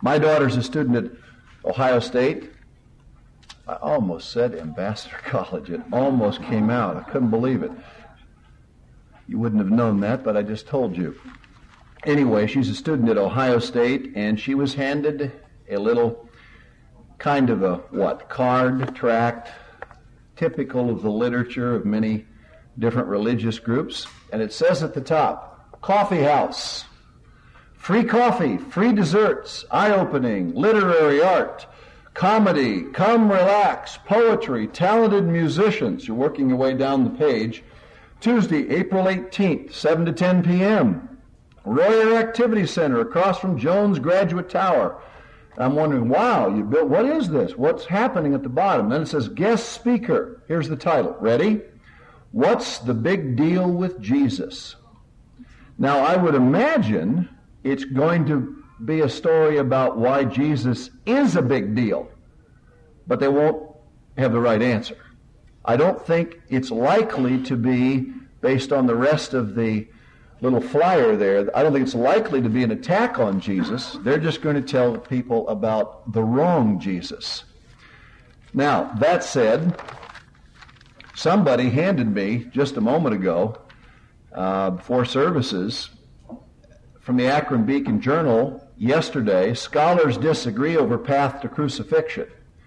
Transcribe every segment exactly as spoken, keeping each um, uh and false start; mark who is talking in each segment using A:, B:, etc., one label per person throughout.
A: My daughter's a student at Ohio State. I almost said Ambassador College. It almost came out. I couldn't believe it. You wouldn't have known that, but I just told you. Anyway, she's a student at Ohio State, and she was handed a little kind of a, what, card, tract, typical of the literature of many different religious groups. And it says at the top, coffee house, free coffee, free desserts, eye-opening, literary art, comedy, come relax, poetry, talented musicians. You're working your way down the page. Tuesday, April eighteenth, seven to ten p.m. Royer Activity Center across from Jones Graduate Tower. I'm wondering, wow, you built, what is this? What's happening at the bottom? Then it says guest speaker. Here's the title. Ready? What's the big deal with Jesus? Now, I would imagine it's going to be a story about why Jesus is a big deal, but they won't have the right answer. I don't think it's likely to be, based on the rest of the little flyer there, I don't think it's likely to be an attack on Jesus. They're just going to tell people about the wrong Jesus. Now, that said, somebody handed me just a moment ago, uh, before services, from the Akron Beacon Journal yesterday, Scholars Disagree Over Path to Crucifixion.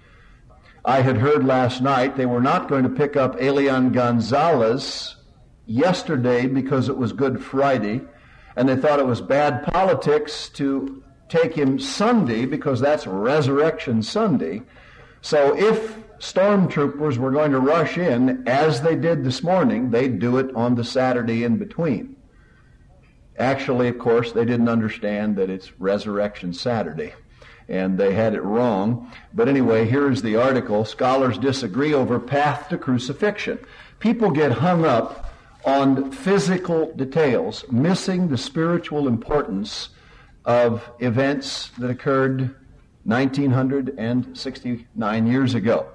A: I had heard last night they were not going to pick up Elian Gonzalez yesterday because it was Good Friday, and they thought it was bad politics to take him Sunday because that's Resurrection Sunday. So if stormtroopers were going to rush in, as they did this morning, they'd do it on the Saturday in between. Actually, of course, they didn't understand that it's Resurrection Saturday, and they had it wrong. But anyway, here's the article. Scholars disagree over path to crucifixion. People get hung up on physical details, missing the spiritual importance of events that occurred nineteen sixty-nine years ago.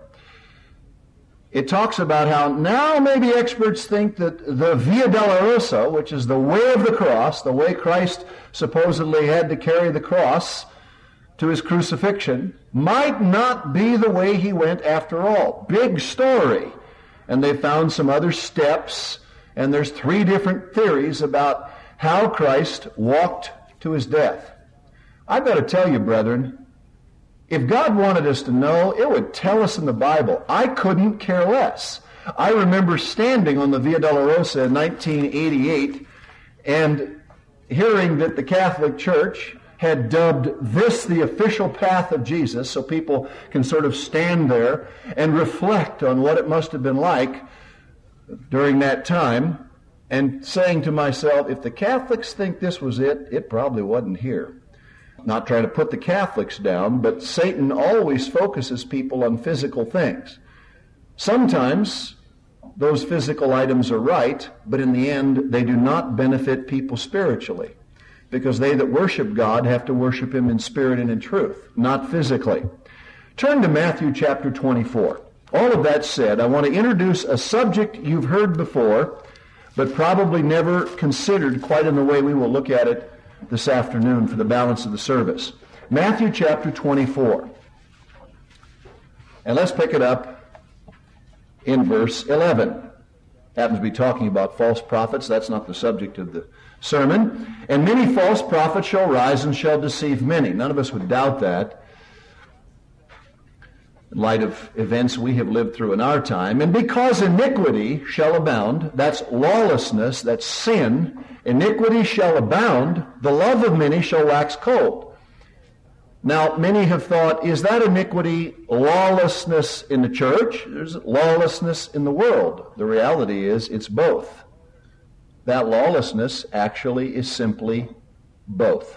A: It talks about how now maybe experts think that the Via Dolorosa, which is the way of the cross, the way Christ supposedly had to carry the cross to his crucifixion, might not be the way he went after all. Big story. And they found some other steps, and there's three different theories about how Christ walked to his death. I've got to tell you, brethren, if God wanted us to know, it would tell us in the Bible. I couldn't care less. I remember standing on the Via Dolorosa in nineteen eighty-eight and hearing that the Catholic Church had dubbed this the official path of Jesus, so people can sort of stand there and reflect on what it must have been like during that time, and saying to myself, if the Catholics think this was it, it probably wasn't here. Not trying to put the Catholics down, but Satan always focuses people on physical things. Sometimes those physical items are right, but in the end they do not benefit people spiritually, because they that worship God have to worship him in spirit and in truth, not physically. Turn to Matthew chapter twenty-four. All of that said, I want to introduce a subject you've heard before, but probably never considered quite in the way we will look at it this afternoon for the balance of the service. Matthew chapter twenty-four. And let's pick it up in verse eleven. Happens to be talking about false prophets. That's not the subject of the sermon. And many false prophets shall rise and shall deceive many. None of us would doubt that, in light of events we have lived through in our time. And because iniquity shall abound, that's lawlessness, that's sin, iniquity shall abound, the love of many shall wax cold. Now, many have thought, is that iniquity lawlessness in the church? There's lawlessness in the world. The reality is it's both. That lawlessness actually is simply both.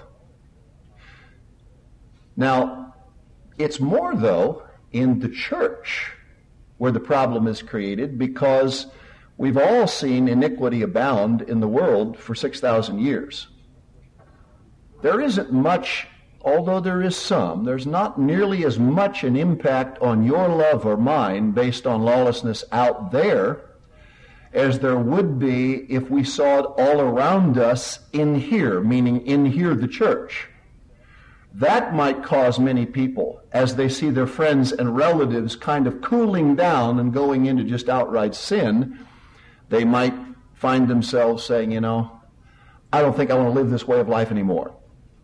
A: Now, it's more, though, in the church where the problem is created, because we've all seen iniquity abound in the world for six thousand years. There isn't much, although there is some, there's not nearly as much an impact on your love or mine based on lawlessness out there as there would be if we saw it all around us in here, meaning in here the church. that might cause many people, as they see their friends and relatives kind of cooling down and going into just outright sin, they might find themselves saying, you know, I don't think I want to live this way of life anymore.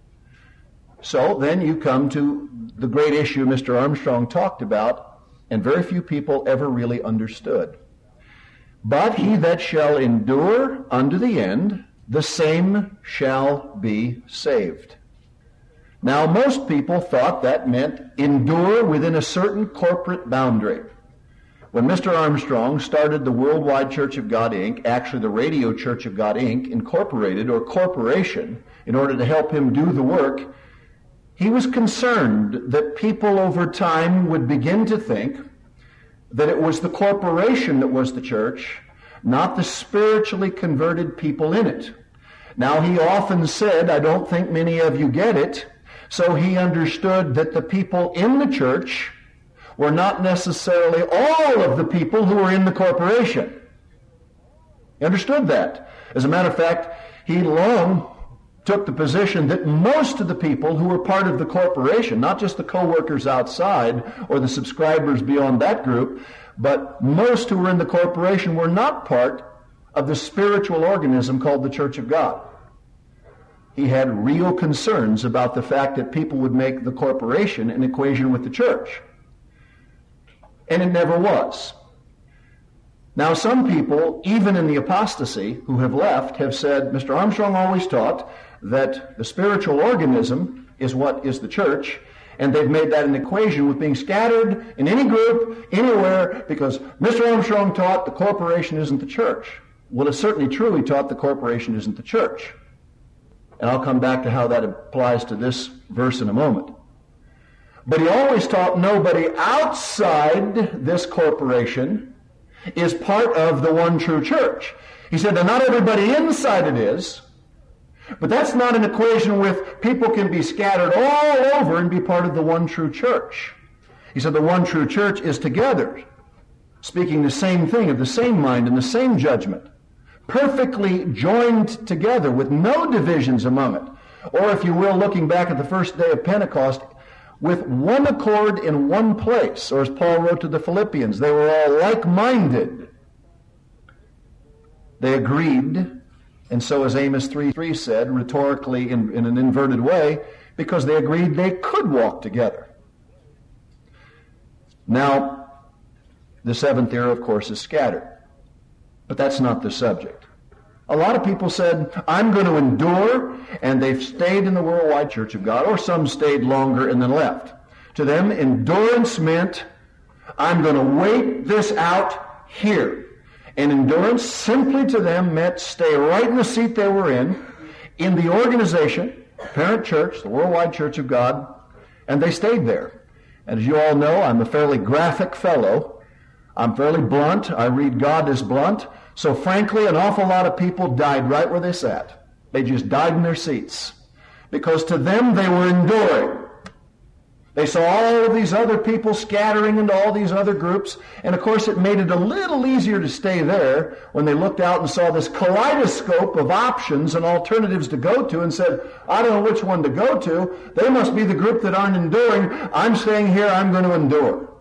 A: So then you come to the great issue Mister Armstrong talked about, and very few people ever really understood. But he that shall endure unto the end, the same shall be saved. Now, most people thought that meant endure within a certain corporate boundary. When Mister Armstrong started the Worldwide Church of God, Incorporated, actually the Radio Church of God, Incorporated, Incorporated, or corporation, in order to help him do the work, he was concerned that people over time would begin to think that it was the corporation that was the church, not the spiritually converted people in it. Now, he often said, I don't think many of you get it, so he understood that the people in the church were not necessarily all of the people who were in the corporation. He understood that. As a matter of fact, he long took the position that most of the people who were part of the corporation, not just the co-workers outside or the subscribers beyond that group, but most who were in the corporation were not part of the spiritual organism called the Church of God. He had real concerns about the fact that people would make the corporation an equation with the church. And it never was. Now, some people, even in the apostasy, who have left, have said, Mister Armstrong always taught that the spiritual organism is what is the church, and they've made that an equation with being scattered in any group, anywhere, because Mister Armstrong taught the corporation isn't the church. Well, it's certainly true he taught the corporation isn't the church. And I'll come back to how that applies to this verse in a moment. But he always taught nobody outside this corporation is part of the one true church. He said that not everybody inside it is, but that's not an equation with people can be scattered all over and be part of the one true church. He said the one true church is together, speaking the same thing, of the same mind and the same judgment, perfectly joined together with no divisions among it. Or, if you will, looking back at the first day of Pentecost, with one accord in one place, or as Paul wrote to the Philippians, they were all like-minded. They agreed, and so as Amos three three said, rhetorically in, in an inverted way, because they agreed they could walk together. Now, the seventh era, of course, is scattered. But that's not the subject. A lot of people said, I'm going to endure, and they've stayed in the Worldwide Church of God, or some stayed longer and then left. To them, endurance meant, I'm going to wait this out here. And endurance simply to them meant stay right in the seat they were in, in the organization, parent church, the Worldwide Church of God, and they stayed there. And as you all know, I'm a fairly graphic fellow. I'm fairly blunt. I read God as blunt. So frankly, an awful lot of people died right where they sat. They just died in their seats. Because to them, they were enduring. They saw all of these other people scattering into all these other groups. And of course, it made it a little easier to stay there when they looked out and saw this kaleidoscope of options and alternatives to go to and said, I don't know which one to go to. They must be the group that aren't enduring. I'm staying here. I'm going to endure.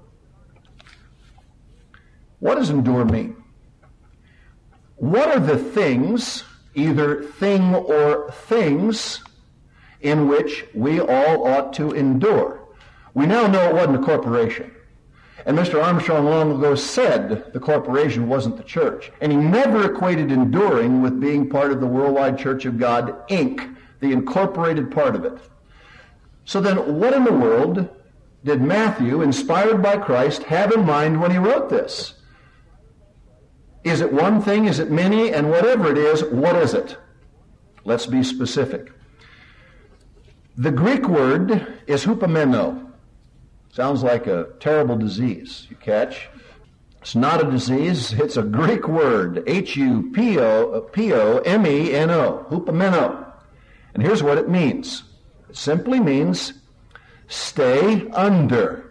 A: What does endure mean? What are the things, either thing or things, in which we all ought to endure? We now know it wasn't a corporation. And Mister Armstrong long ago said the corporation wasn't the church. And he never equated enduring with being part of the Worldwide Church of God, Incorporated, the incorporated part of it. So then, what in the world did Matthew, inspired by Christ, have in mind when he wrote this? Is it one thing? Is it many? And whatever it is, what is it? Let's be specific. The Greek word is hupomeno. Sounds like a terrible disease, you catch? It's not a disease. It's a Greek word, H U P O M E N O, hupomeno. And here's what it means. It simply means stay under.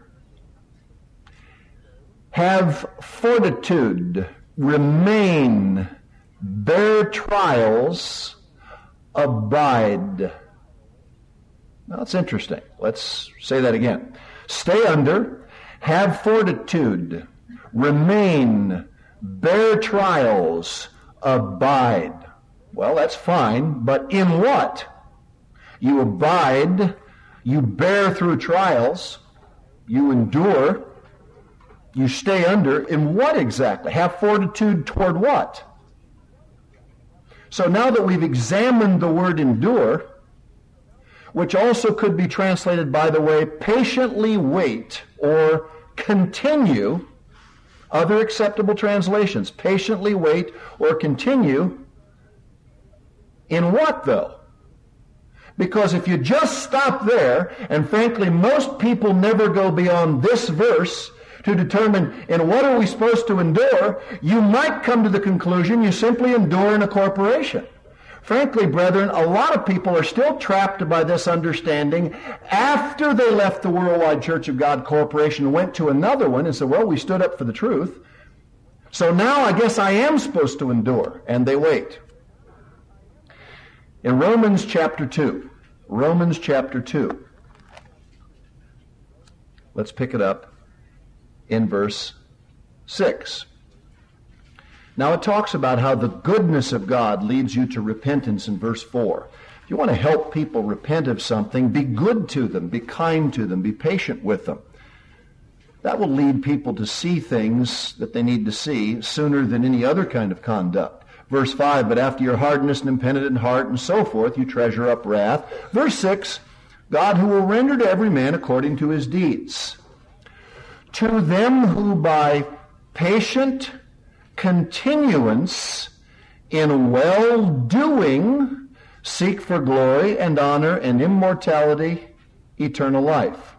A: Have fortitude. Remain, bear trials, abide. Now, that's interesting. Let's say that again. Stay under, have fortitude, remain, bear trials, abide. Well, that's fine, but in what? You abide, you bear through trials, you endure, you stay under. In what exactly? Have fortitude toward what? So now that we've examined the word endure, which also could be translated, by the way, patiently wait or continue, other acceptable translations, patiently wait or continue, in what though? Because if you just stop there, and frankly most people never go beyond this verse to determine in what are we supposed to endure, you might come to the conclusion you simply endure in a corporation. Frankly, brethren, a lot of people are still trapped by this understanding after they left the Worldwide Church of God Corporation and went to another one and said, well, we stood up for the truth, so now I guess I am supposed to endure, and they wait. In Romans chapter two, Romans chapter two, let's pick it up in verse six. Now it talks about how the goodness of God leads you to repentance in verse four. If you want to help people repent of something, be good to them, be kind to them, be patient with them. That will lead people to see things that they need to see sooner than any other kind of conduct. Verse five, but after your hardness and impenitent heart and so forth, you treasure up wrath. Verse six, God who will render to every man according to his deeds. To them who by patient continuance in well-doing seek for glory and honor and immortality, eternal life.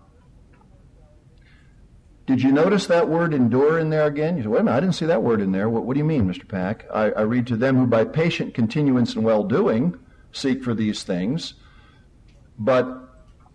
A: Did you notice that word endure in there again? You say, wait a minute, I didn't see that word in there. What, what do you mean, Mister Pack? I, I read to them who by patient continuance in well-doing seek for these things. But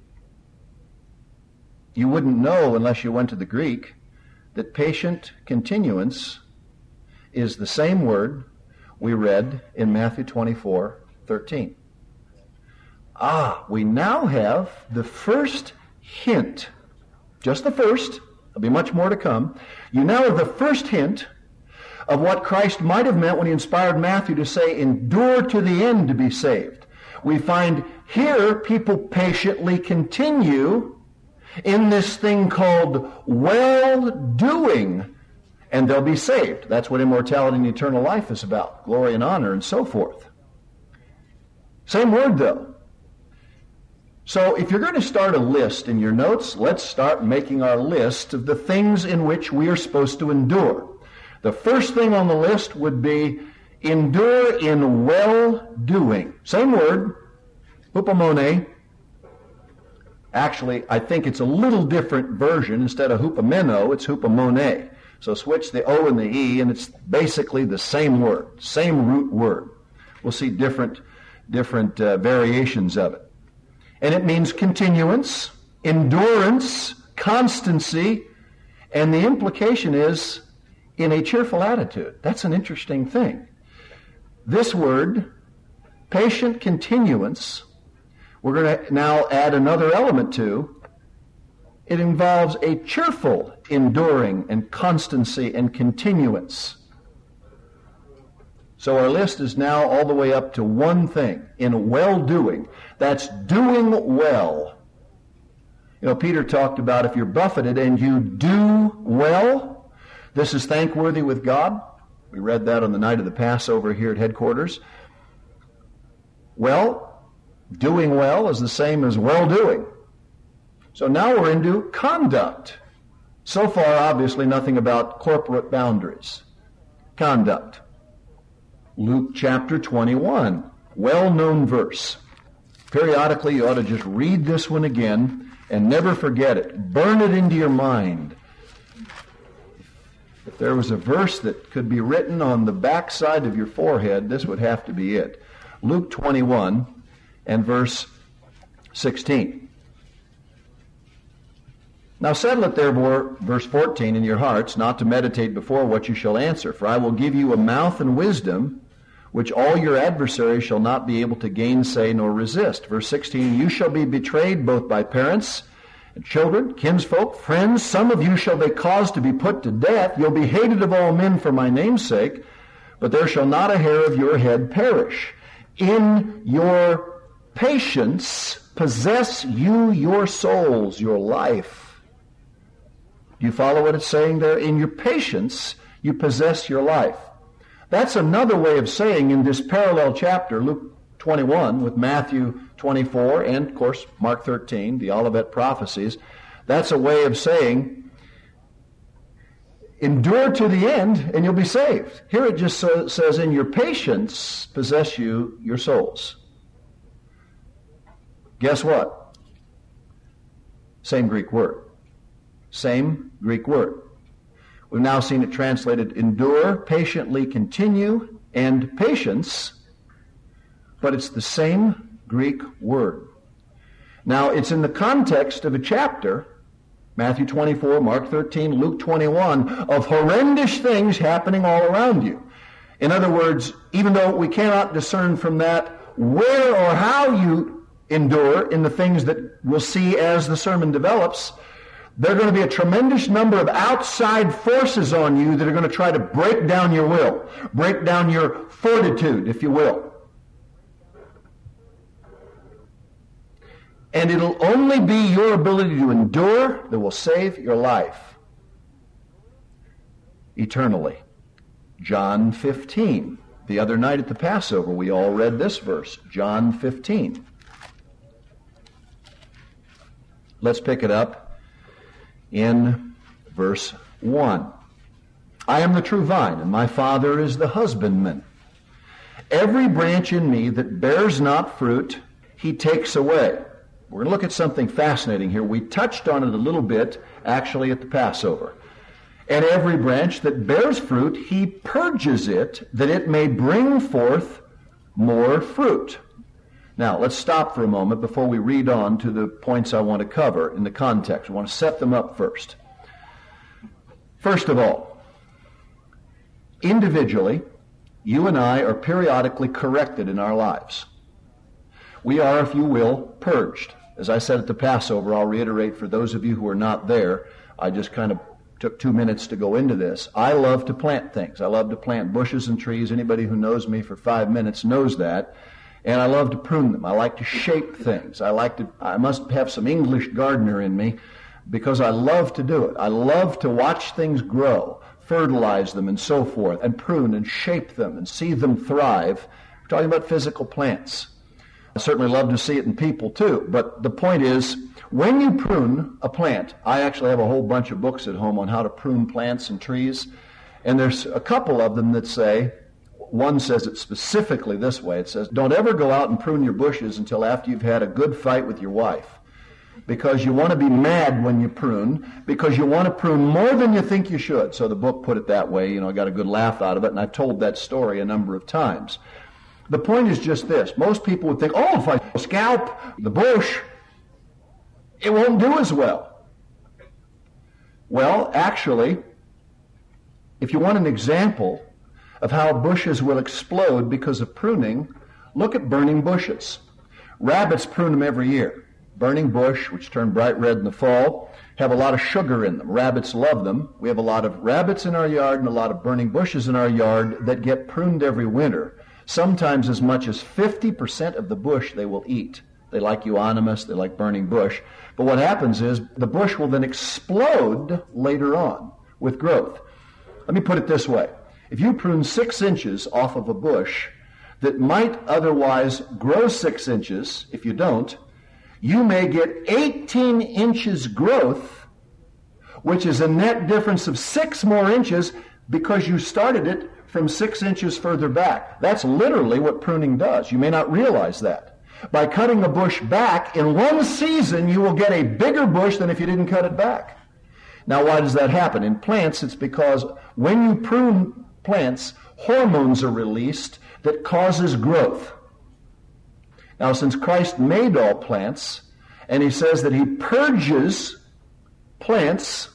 A: you wouldn't know unless you went to the Greek that patient continuance is the same word we read in Matthew twenty-four thirteen. Ah, we now have the first hint, just the first. There'll be much more to come. You now have the first hint of what Christ might have meant when he inspired Matthew to say, endure to the end to be saved. We find here people patiently continue in this thing called well-doing, and they'll be saved. That's what immortality and eternal life is about, glory and honor and so forth. Same word, though. So if you're going to start a list in your notes, let's start making our list of the things in which we are supposed to endure. The first thing on the list would be endure in well-doing. Same word, hupomone. Actually, I think it's a little different version. Instead of hupomeno, it's hupomone. So switch the O and the E, and it's basically the same word, same root word. We'll see different, different uh, variations of it. And it means continuance, endurance, constancy, and the implication is in a cheerful attitude. That's an interesting thing. This word, patient continuance, we're going to now add another element to. It involves a cheerful enduring and constancy and continuance. So our list is now all the way up to one thing, in well-doing. That's doing well. You know, Peter talked about if you're buffeted and you do well, this is thankworthy with God. We read that on the night of the Passover here at headquarters. Well, doing well is the same as well-doing. So now we're into conduct. So far, obviously, nothing about corporate boundaries. Conduct. Luke chapter twenty-one, well-known verse. Periodically, you ought to just read this one again and never forget it. Burn it into your mind. If there was a verse that could be written on the backside of your forehead, this would have to be it. Luke twenty-one and verse sixteen. Now settle it therefore, verse fourteen, in your hearts, not to meditate before what you shall answer. For I will give you a mouth and wisdom, which all your adversaries shall not be able to gainsay nor resist. Verse sixteen, you shall be betrayed both by parents and children, kinsfolk, friends. Some of you shall they cause to be put to death. You'll be hated of all men for my name's sake, but there shall not a hair of your head perish. In your patience possess you your souls, your life. Do you follow what it's saying there? In your patience you possess your life. That's another way of saying in this parallel chapter, Luke twenty-one with Matthew twenty-four and, of course, Mark thirteen, the Olivet prophecies. That's a way of saying, endure to the end and you'll be saved. Here it just so, says, in your patience possess you your souls. Guess what? Same Greek word. Same Greek word. We've now seen it translated endure, patiently continue, and patience, but it's the same Greek word. Now, it's in the context of a chapter, Matthew twenty-four, Mark thirteen, Luke twenty-one, of horrendous things happening all around you. In other words, even though we cannot discern from that where or how you endure in the things that we'll see as the sermon develops, there are going to be a tremendous number of outside forces on you that are going to try to break down your will, break down your fortitude, if you will. And it'll only be your ability to endure that will save your life eternally. John fifteen. The other night at the Passover, we all read this verse, John fifteen. Let's pick it up in verse one. I am the true vine, and my Father is the husbandman. Every branch in me that bears not fruit, he takes away. We're going to look at something fascinating here. We touched on it a little bit, actually, at the Passover. And every branch that bears fruit, he purges it, that it may bring forth more fruit. Now, let's stop for a moment before we read on to the points I want to cover in the context. I want to set them up first. First of all, individually, you and I are periodically corrected in our lives. We are, if you will, purged. As I said at the Passover, I'll reiterate for those of you who are not there, I just kind of took two minutes to go into this. I love to plant things. I love to plant bushes and trees. Anybody who knows me for five minutes knows that. And I love to prune them. I like to shape things. I like to, I must have some English gardener in me because I love to do it. I love to watch things grow, fertilize them and so forth, and prune and shape them and see them thrive. We're talking about physical plants. I certainly love to see it in people too. But the point is, when you prune a plant, I actually have a whole bunch of books at home on how to prune plants and trees. And there's a couple of them that say, one says it specifically this way. It says, don't ever go out and prune your bushes until after you've had a good fight with your wife. Because you want to be mad when you prune, because you want to prune more than you think you should. So the book put it that way. You know, I got a good laugh out of it, and I've told that story a number of times. The point is just this. Most people would think, oh, if I scalp the bush, it won't do as well. Well, actually, if you want an example of how bushes will explode because of pruning, look at burning bushes. Rabbits prune them every year. Burning bush, which turn bright red in the fall, have a lot of sugar in them. Rabbits love them. We have a lot of rabbits in our yard and a lot of burning bushes in our yard that get pruned every winter. Sometimes as much as fifty percent of the bush they will eat. They like euonymus, they like burning bush. But what happens is the bush will then explode later on with growth. Let me put it this way. If you prune six inches off of a bush that might otherwise grow six inches, if you don't, you may get eighteen inches growth, which is a net difference of six more inches because you started it from six inches further back. That's literally what pruning does. You may not realize that. By cutting a bush back, in one season you will get a bigger bush than if you didn't cut it back. Now, why does that happen? In plants, it's because when you prune plants, hormones are released that causes growth. Now, since Christ made all plants, and he says that he purges plants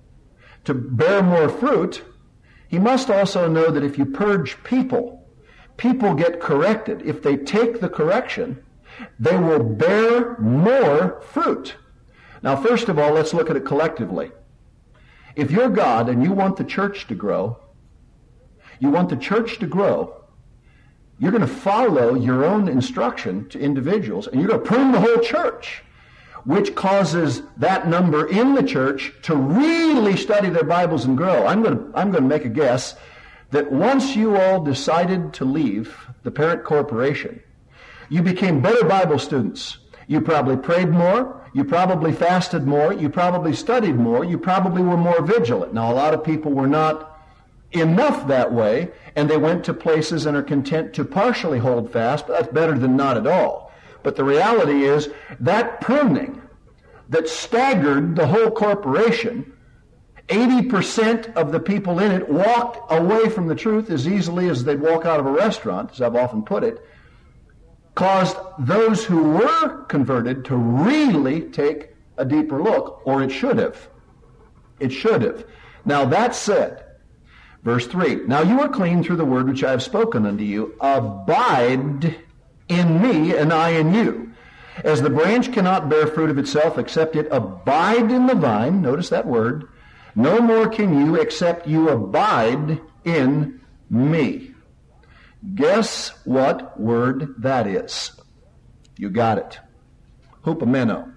A: to bear more fruit, he must also know that if you purge people, people get corrected, if they take the correction, they will bear more fruit. Now, first of all, let's look at it collectively. If you're God and you want the church to grow, you want the church to grow, you're going to follow your own instruction to individuals, and you're going to prune the whole church, which causes that number in the church to really study their Bibles and grow. I'm going to, I'm going to make a guess that once you all decided to leave the parent corporation, you became better Bible students. You probably prayed more. You probably fasted more. You probably studied more. You probably were more vigilant. Now, a lot of people were not enough that way, and they went to places and are content to partially hold fast, but that's better than not at all. But the reality is that pruning that staggered the whole corporation, eighty percent of the people in it walked away from the truth as easily as they'd walk out of a restaurant, as I've often put it, caused those who were converted to really take a deeper look, or it should have. It should have. Now that said, verse three, now you are clean through the word which I have spoken unto you. Abide in me, and I in you. As the branch cannot bear fruit of itself except it abide in the vine, notice that word, no more can you except you abide in me. Guess what word that is? You got it. Hupomeno.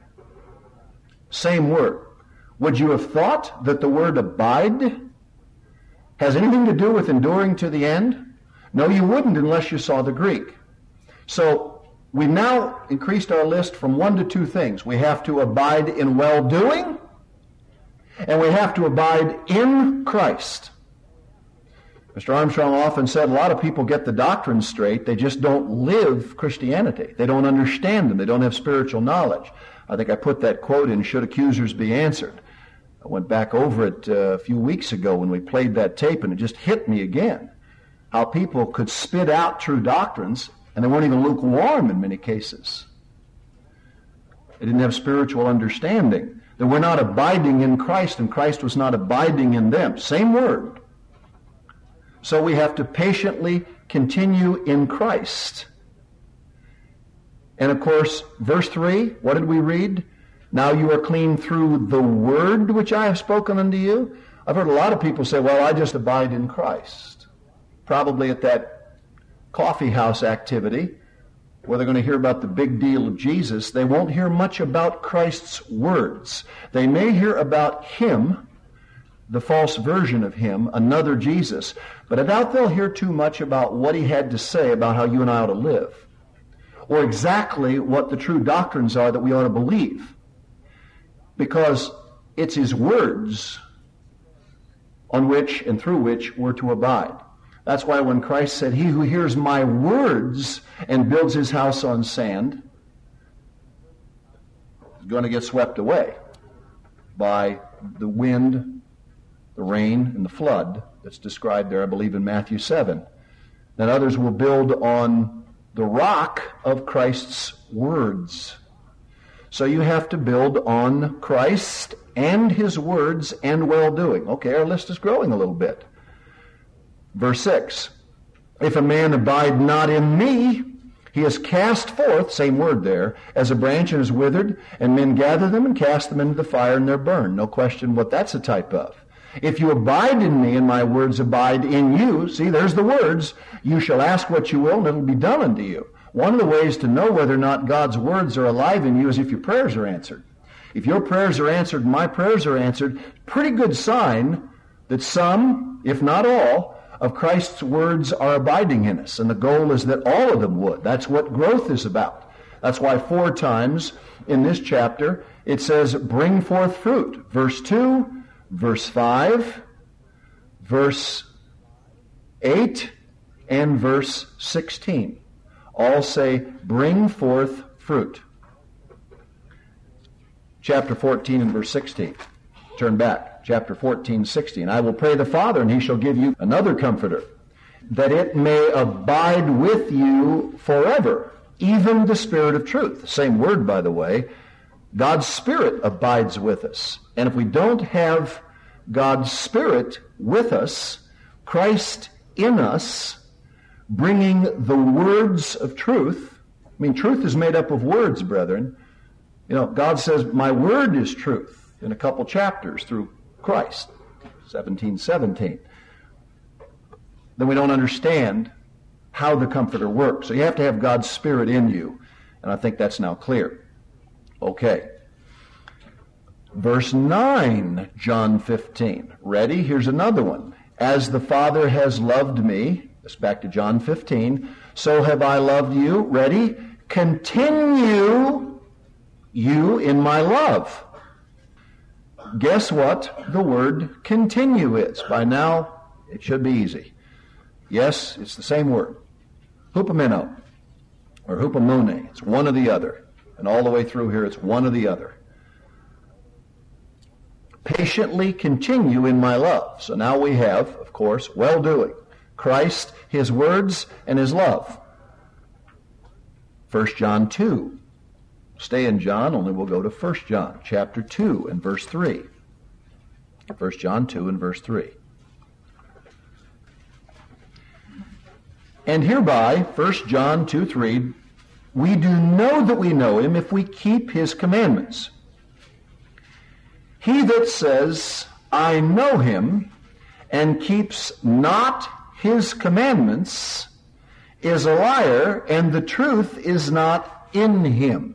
A: Same word. Would you have thought that the word abide has anything to do with enduring to the end? No, you wouldn't unless you saw the Greek. So we've now increased our list from one to two things. We have to abide in well-doing, and we have to abide in Christ. Mister Armstrong often said a lot of people get the doctrine straight, they just don't live Christianity. They don't understand them. They don't have spiritual knowledge. I think I put that quote in, should accusers be answered. I went back over it uh, a few weeks ago when we played that tape, and it just hit me again. How people could spit out true doctrines, and they weren't even lukewarm in many cases. They didn't have spiritual understanding. They were not abiding in Christ, and Christ was not abiding in them. Same word. So we have to patiently continue in Christ. And of course, verse three, what did we read? Now you are clean through the word which I have spoken unto you. I've heard a lot of people say, well, I just abide in Christ. Probably at that coffee house activity where they're going to hear about the big deal of Jesus, they won't hear much about Christ's words. They may hear about him, the false version of him, another Jesus, but I doubt they'll hear too much about what he had to say about how you and I ought to live, or exactly what the true doctrines are that we ought to believe, because it's his words on which and through which we're to abide. That's why when Christ said, he who hears my words and builds his house on sand is going to get swept away by the wind, the rain, and the flood that's described there, I believe, in Matthew seven. Then others will build on the rock of Christ's words. So you have to build on Christ and his words and well-doing. Okay, our list is growing a little bit. Verse six, if a man abide not in me, he is cast forth, same word there, as a branch and is withered, and men gather them and cast them into the fire and they're burned. No question what that's a type of. If you abide in me and my words abide in you, see, there's the words, you shall ask what you will and it'll be done unto you. One of the ways to know whether or not God's words are alive in you is if your prayers are answered. If your prayers are answered and my prayers are answered, pretty good sign that some, if not all, of Christ's words are abiding in us. And the goal is that all of them would. That's what growth is about. That's why four times in this chapter it says, bring forth fruit. Verse two, verse five, verse eight, and verse sixteen. All say, bring forth fruit. Chapter fourteen and verse sixteen. Turn back. Chapter fourteen, sixteen. I will pray the Father, and he shall give you another comforter, that it may abide with you forever, even the Spirit of truth. Same word, by the way. God's Spirit abides with us. And if we don't have God's Spirit with us, Christ in us, bringing the words of truth. I mean, truth is made up of words, brethren. You know, God says, my word is truth in a couple chapters through Christ, seventeen seventeen. Then we don't understand how the Comforter works. So you have to have God's Spirit in you. And I think that's now clear. Okay. Verse nine, John fifteen. Ready? Here's another one. As the Father has loved me, that's back to John fifteen, so have I loved you. Ready? Continue you in my love. Guess what the word continue is? By now, it should be easy. Yes, it's the same word. Hupomeno, or hupomone. It's one or the other. And all the way through here, it's one or the other. Patiently continue in my love. So now we have, of course, well-doing. Christ, his words, and his love. First John two. Stay in John, only we'll go to First John, chapter two and verse three. First John two and verse three. And hereby, First John two three, we do know that we know him if we keep his commandments. He that says, I know him, and keeps not his commandments, is a liar, and the truth is not in him.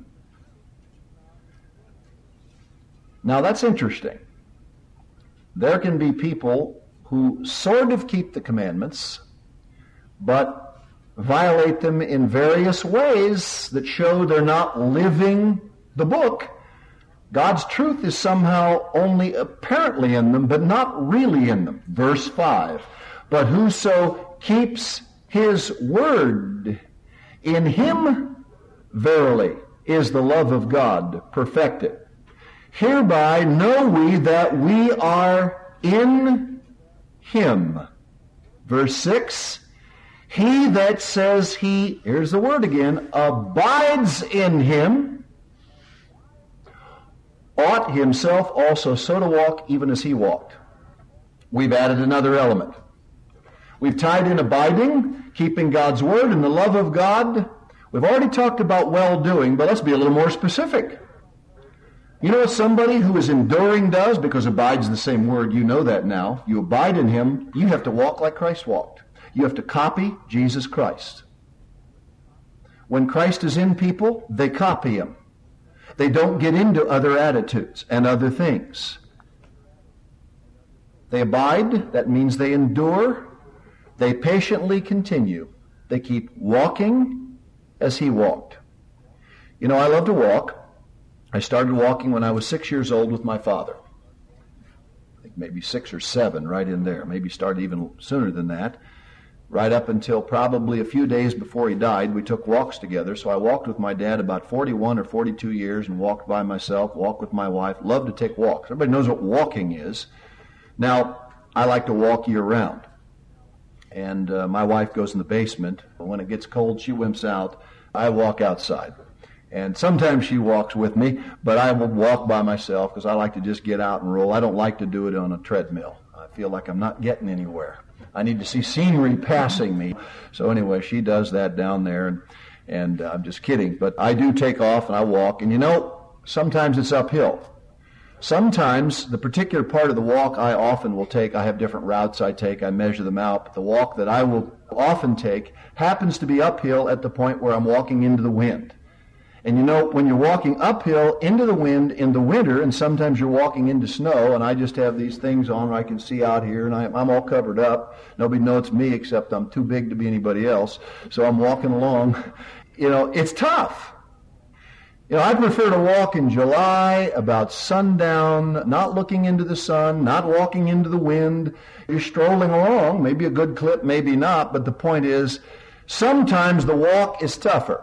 A: Now that's interesting. There can be people who sort of keep the commandments, but violate them in various ways that show they're not living the book. God's truth is somehow only apparently in them, but not really in them. Verse five, but whoso keeps his word, in him verily is the love of God perfected. Hereby know we that we are in him. Verse six, he that says he, here's the word again, abides in him, ought himself also so to walk even as he walked. We've added another element. We've tied in abiding, keeping God's word, and the love of God. We've already talked about well-doing, but let's be a little more specific. You know what somebody who is enduring does? Because abide's the same word, you know that now. You abide in him, you have to walk like Christ walked. You have to copy Jesus Christ. When Christ is in people, they copy him. They don't get into other attitudes and other things. They abide, that means they endure. They patiently continue. They keep walking as he walked. You know, I love to walk. I started walking when I was six years old with my father. I think maybe six or seven, right in there. Maybe started even sooner than that. Right up until probably a few days before he died, we took walks together. So I walked with my dad about forty-one or forty-two years and walked by myself, walked with my wife. Love to take walks. Everybody knows what walking is. Now, I like to walk year-round. And uh, my wife goes in the basement. When it gets cold, she wimps out. I walk outside. And sometimes she walks with me, but I will walk by myself because I like to just get out and roll. I don't like to do it on a treadmill. I feel like I'm not getting anywhere. I need to see scenery passing me. So anyway, she does that down there, and, and uh, I'm just kidding. But I do take off and I walk, and you know, sometimes it's uphill. Sometimes the particular part of the walk I often will take, I have different routes I take, I measure them out, but the walk that I will often take happens to be uphill at the point where I'm walking into the wind. And you know, when you're walking uphill into the wind in the winter, and sometimes you're walking into snow, and I just have these things on I can see out here, and I, I'm all covered up. Nobody knows it's me except I'm too big to be anybody else. So I'm walking along. You know, it's tough. You know, I prefer to walk in July, about sundown, not looking into the sun, not walking into the wind. You're strolling along, maybe a good clip, maybe not, but the point is, sometimes the walk is tougher.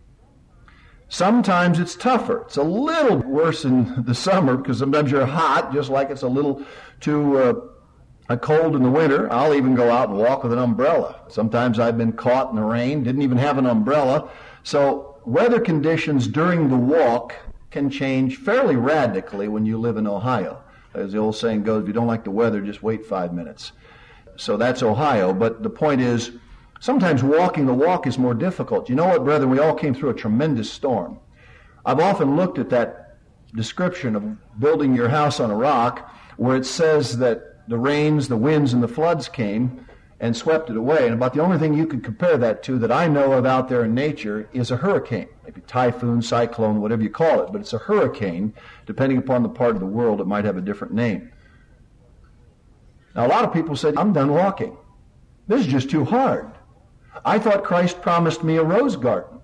A: Sometimes it's tougher. It's a little worse in the summer because sometimes you're hot, just like it's a little too uh, cold in the winter. I'll even go out and walk with an umbrella. Sometimes I've been caught in the rain, didn't even have an umbrella. So weather conditions during the walk can change fairly radically when you live in Ohio. As the old saying goes, if you don't like the weather, just wait five minutes. So that's Ohio. But the point is, Sometimes walking the walk is more difficult. You know what, brethren? We all came through a tremendous storm. I've often looked at that description of building your house on a rock where it says that the rains, the winds, and the floods came and swept it away. And about the only thing you could compare that to that I know of out there in nature is a hurricane. Maybe typhoon, cyclone, whatever you call it. But it's a hurricane. Depending upon the part of the world, it might have a different name. Now, a lot of people said, I'm done walking. This is just too hard. I thought Christ promised me a rose garden.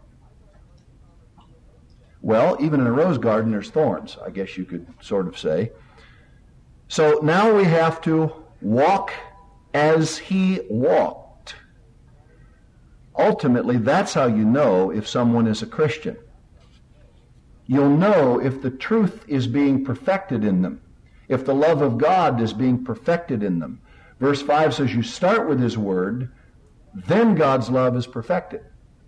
A: Well, even in a rose garden, there's thorns, I guess you could sort of say. So now we have to walk as he walked. Ultimately, that's how you know if someone is a Christian. You'll know if the truth is being perfected in them, if the love of God is being perfected in them. Verse five says you start with his word, then God's love is perfected.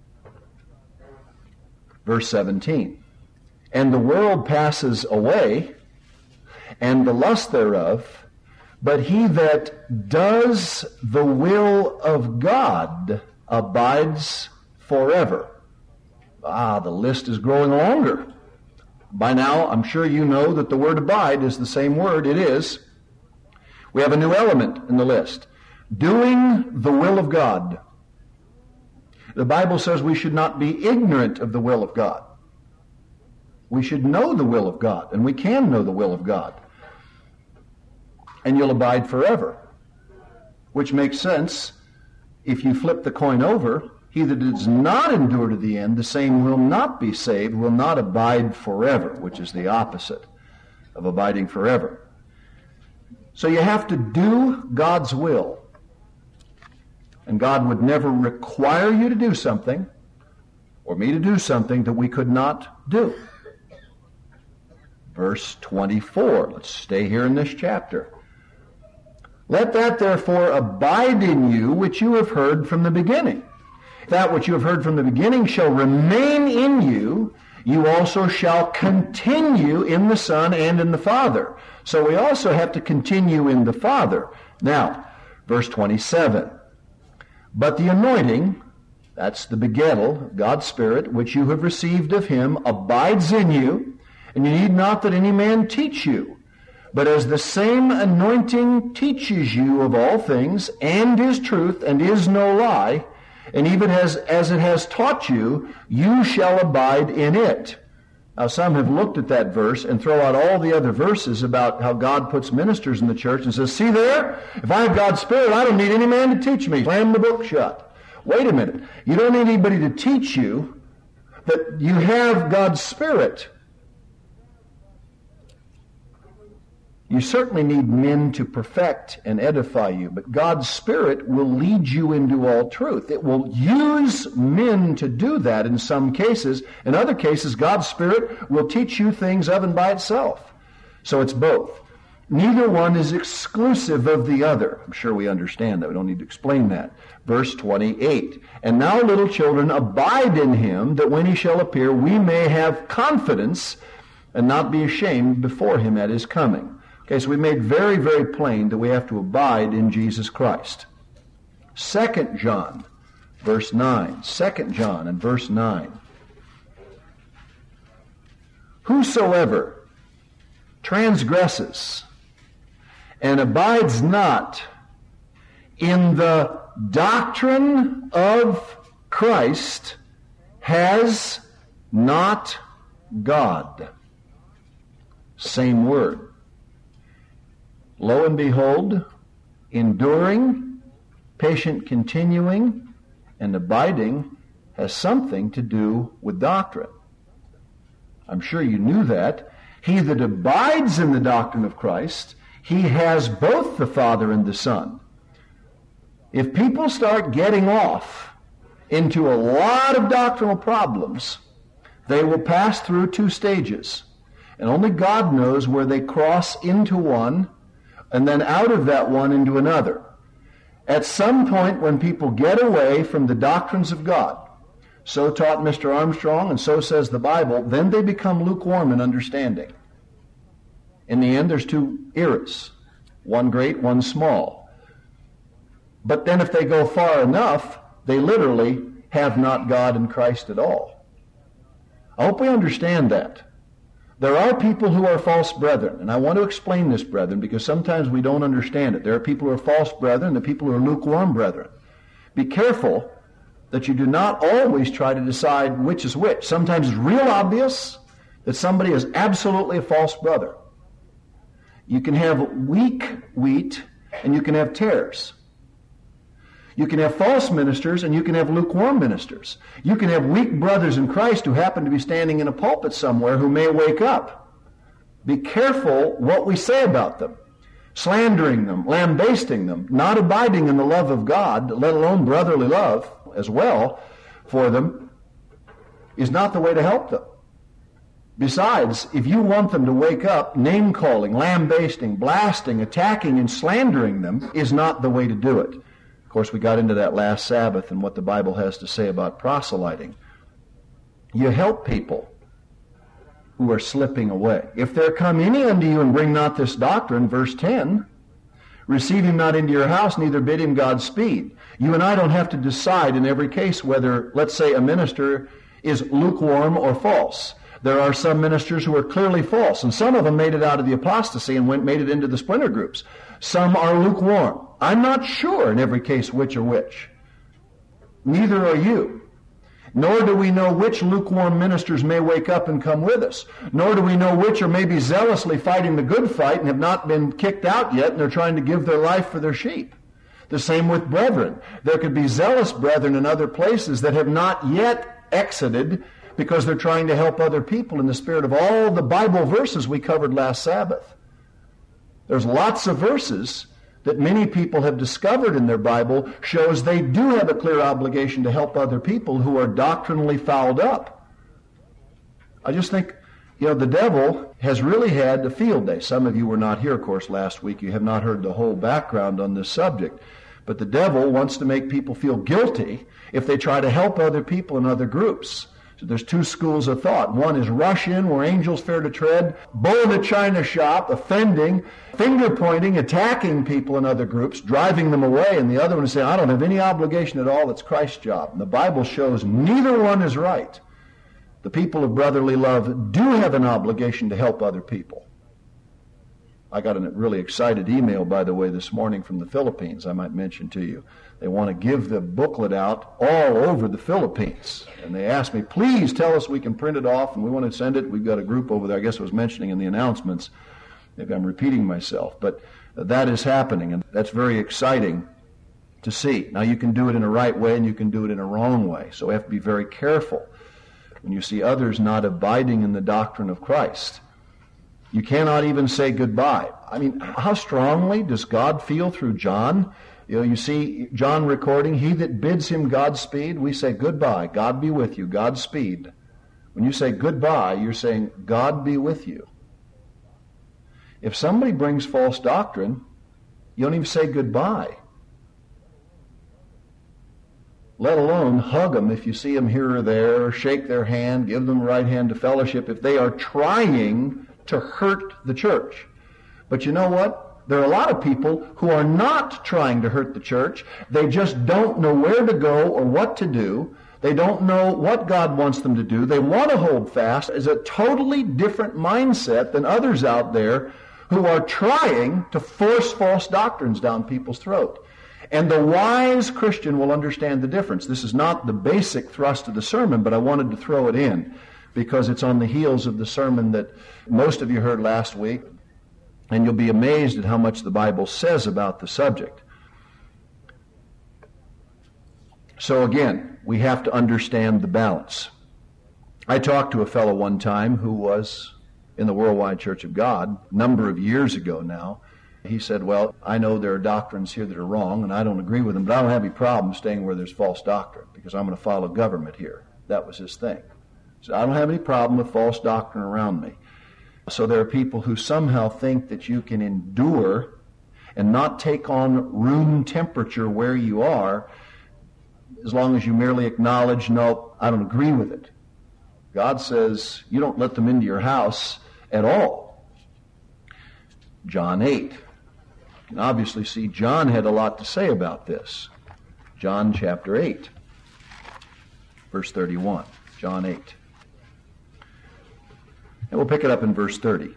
A: Verse seventeen, and the world passes away, and the lust thereof, but he that does the will of God abides forever. Ah, the list is growing longer. By now, I'm sure you know that the word abide is the same word. It is. We have a new element in the list. Doing the will of God. The Bible says we should not be ignorant of the will of God. We should know the will of God, and we can know the will of God. And you'll abide forever. Which makes sense. If you flip the coin over, he that does not endure to the end, the same will not be saved, will not abide forever, which is the opposite of abiding forever. So you have to do God's will. And God would never require you to do something, or me to do something that we could not do. Verse twenty-four. Let's stay here in this chapter. Let that therefore abide in you which you have heard from the beginning. That which you have heard from the beginning shall remain in you, you also shall continue in the Son and in the Father. So we also have to continue in the Father. Now, verse twenty-seven. But the anointing, that's the begettal, God's Spirit, which you have received of him, abides in you, and you need not that any man teach you. But as the same anointing teaches you of all things, and is truth, and is no lie, and even as, as it has taught you, you shall abide in it. Now, some have looked at that verse and throw out all the other verses about how God puts ministers in the church and says, see there, if I have God's Spirit, I don't need any man to teach me. Slam the book shut. Wait a minute. You don't need anybody to teach you that you have God's Spirit. You certainly need men to perfect and edify you, but God's Spirit will lead you into all truth. It will use men to do that in some cases. In other cases, God's Spirit will teach you things of and by itself. So it's both. Neither one is exclusive of the other. I'm sure we understand that. We don't need to explain that. Verse twenty-eight. And now, little children, abide in him, that when he shall appear, we may have confidence and not be ashamed before him at his coming. Okay, so we made very, very plain that we have to abide in Jesus Christ. Second John, verse nine. Second John and verse nine. Whosoever transgresses and abides not in the doctrine of Christ has not God. Same word. Lo and behold, enduring, patient continuing, and abiding has something to do with doctrine. I'm sure you knew that. He that abides in the doctrine of Christ, he has both the Father and the Son. If people start getting off into a lot of doctrinal problems, they will pass through two stages. And only God knows where they cross into one and then out of that one into another. At some point when people get away from the doctrines of God, so taught Mister Armstrong and so says the Bible, then they become lukewarm in understanding. In the end, there's two eras, one great, one small. But then if they go far enough, They literally have not God and Christ at all. I hope we understand that. There are people who are false brethren, and I want to explain this, brethren, because sometimes we don't understand it. There are people who are false brethren, and people who are lukewarm brethren. Be careful that you do not always try to decide which is which. Sometimes it's real obvious that somebody is absolutely a false brother. You can have weak wheat, and you can have tares. You can have false ministers, and you can have lukewarm ministers. You can have weak brothers in Christ who happen to be standing in a pulpit somewhere who may wake up. Be careful what we say about them. Slandering them, lambasting them, not abiding in the love of God, let alone brotherly love as well for them, is not the way to help them. Besides, if you want them to wake up, name-calling, lambasting, blasting, attacking, and slandering them is not the way to do it. Of course, we got into that last Sabbath and what the Bible has to say about proselyting. You help people who are slipping away. If there come any unto you and bring not this doctrine, verse ten, receive him not into your house, neither bid him Godspeed. You and I don't have to decide in every case whether, let's say, a minister is lukewarm or false. There are some ministers who are clearly false, and some of them made it out of the apostasy and went made it into the splinter groups. Some are lukewarm. I'm not sure in every case which are which. Neither are you. Nor do we know which lukewarm ministers may wake up and come with us. Nor do we know which are maybe zealously fighting the good fight and have not been kicked out yet, and they're trying to give their life for their sheep. The same with brethren. There could be zealous brethren in other places that have not yet exited because they're trying to help other people in the spirit of all the Bible verses we covered last Sabbath. There's lots of verses that many people have discovered in their Bible shows they do have a clear obligation to help other people who are doctrinally fouled up. I just think, you know, the devil has really had a field day. Some of you were not here, of course, last week. You have not heard the whole background on this subject. But the devil wants to make people feel guilty if they try to help other people in other groups. So there's two schools of thought. One is rush in where angels fear to tread, bull in a china shop, offending, finger-pointing, attacking people in other groups, driving them away. And the other one is saying, I don't have any obligation at all. It's Christ's job. And the Bible shows neither one is right. The people of brotherly love do have an obligation to help other people. I got a really excited email, by the way, this morning from the Philippines, I might mention to you. They want to give the booklet out all over the Philippines. And they asked me, please tell us we can print it off, and we want to send it. We've got a group over there, I guess I was mentioning in the announcements. Maybe I'm repeating myself. But that is happening, and that's very exciting to see. Now, you can do it in a right way, and you can do it in a wrong way. So we have to be very careful when you see others not abiding in the doctrine of Christ. You cannot even say goodbye. I mean, how strongly does God feel through John? You know, you see John recording, he that bids him Godspeed, we say goodbye, God be with you, Godspeed. When you say goodbye, you're saying God be with you. If somebody brings false doctrine, you don't even say goodbye. Let alone hug them if you see them here or there, or shake their hand, give them the right hand to fellowship if they are trying to hurt the church. But you know what? There are a lot of people who are not trying to hurt the church. They just don't know where to go or what to do. They don't know what God wants them to do. They want to hold fast. It's a totally different mindset than others out there who are trying to force false doctrines down people's throat. And the wise Christian will understand the difference. This is not the basic thrust of the sermon, but I wanted to throw it in because it's on the heels of the sermon that most of you heard last week, and you'll be amazed at how much the Bible says about the subject. So again, we have to understand the balance. I talked to a fellow one time who was in the Worldwide Church of God a number of years ago now. He said, well, I know there are doctrines here that are wrong, and I don't agree with them, but I don't have any problem staying where there's false doctrine because I'm going to follow government here. That was his thing. So I don't have any problem with false doctrine around me. So there are people who somehow think that you can endure and not take on room temperature where you are as long as you merely acknowledge, no, I don't agree with it. God says you don't let them into your house at all. John eight. You can obviously see John had a lot to say about this. John chapter eight. verse thirty-one, John eight. And we'll pick it up in verse thirty.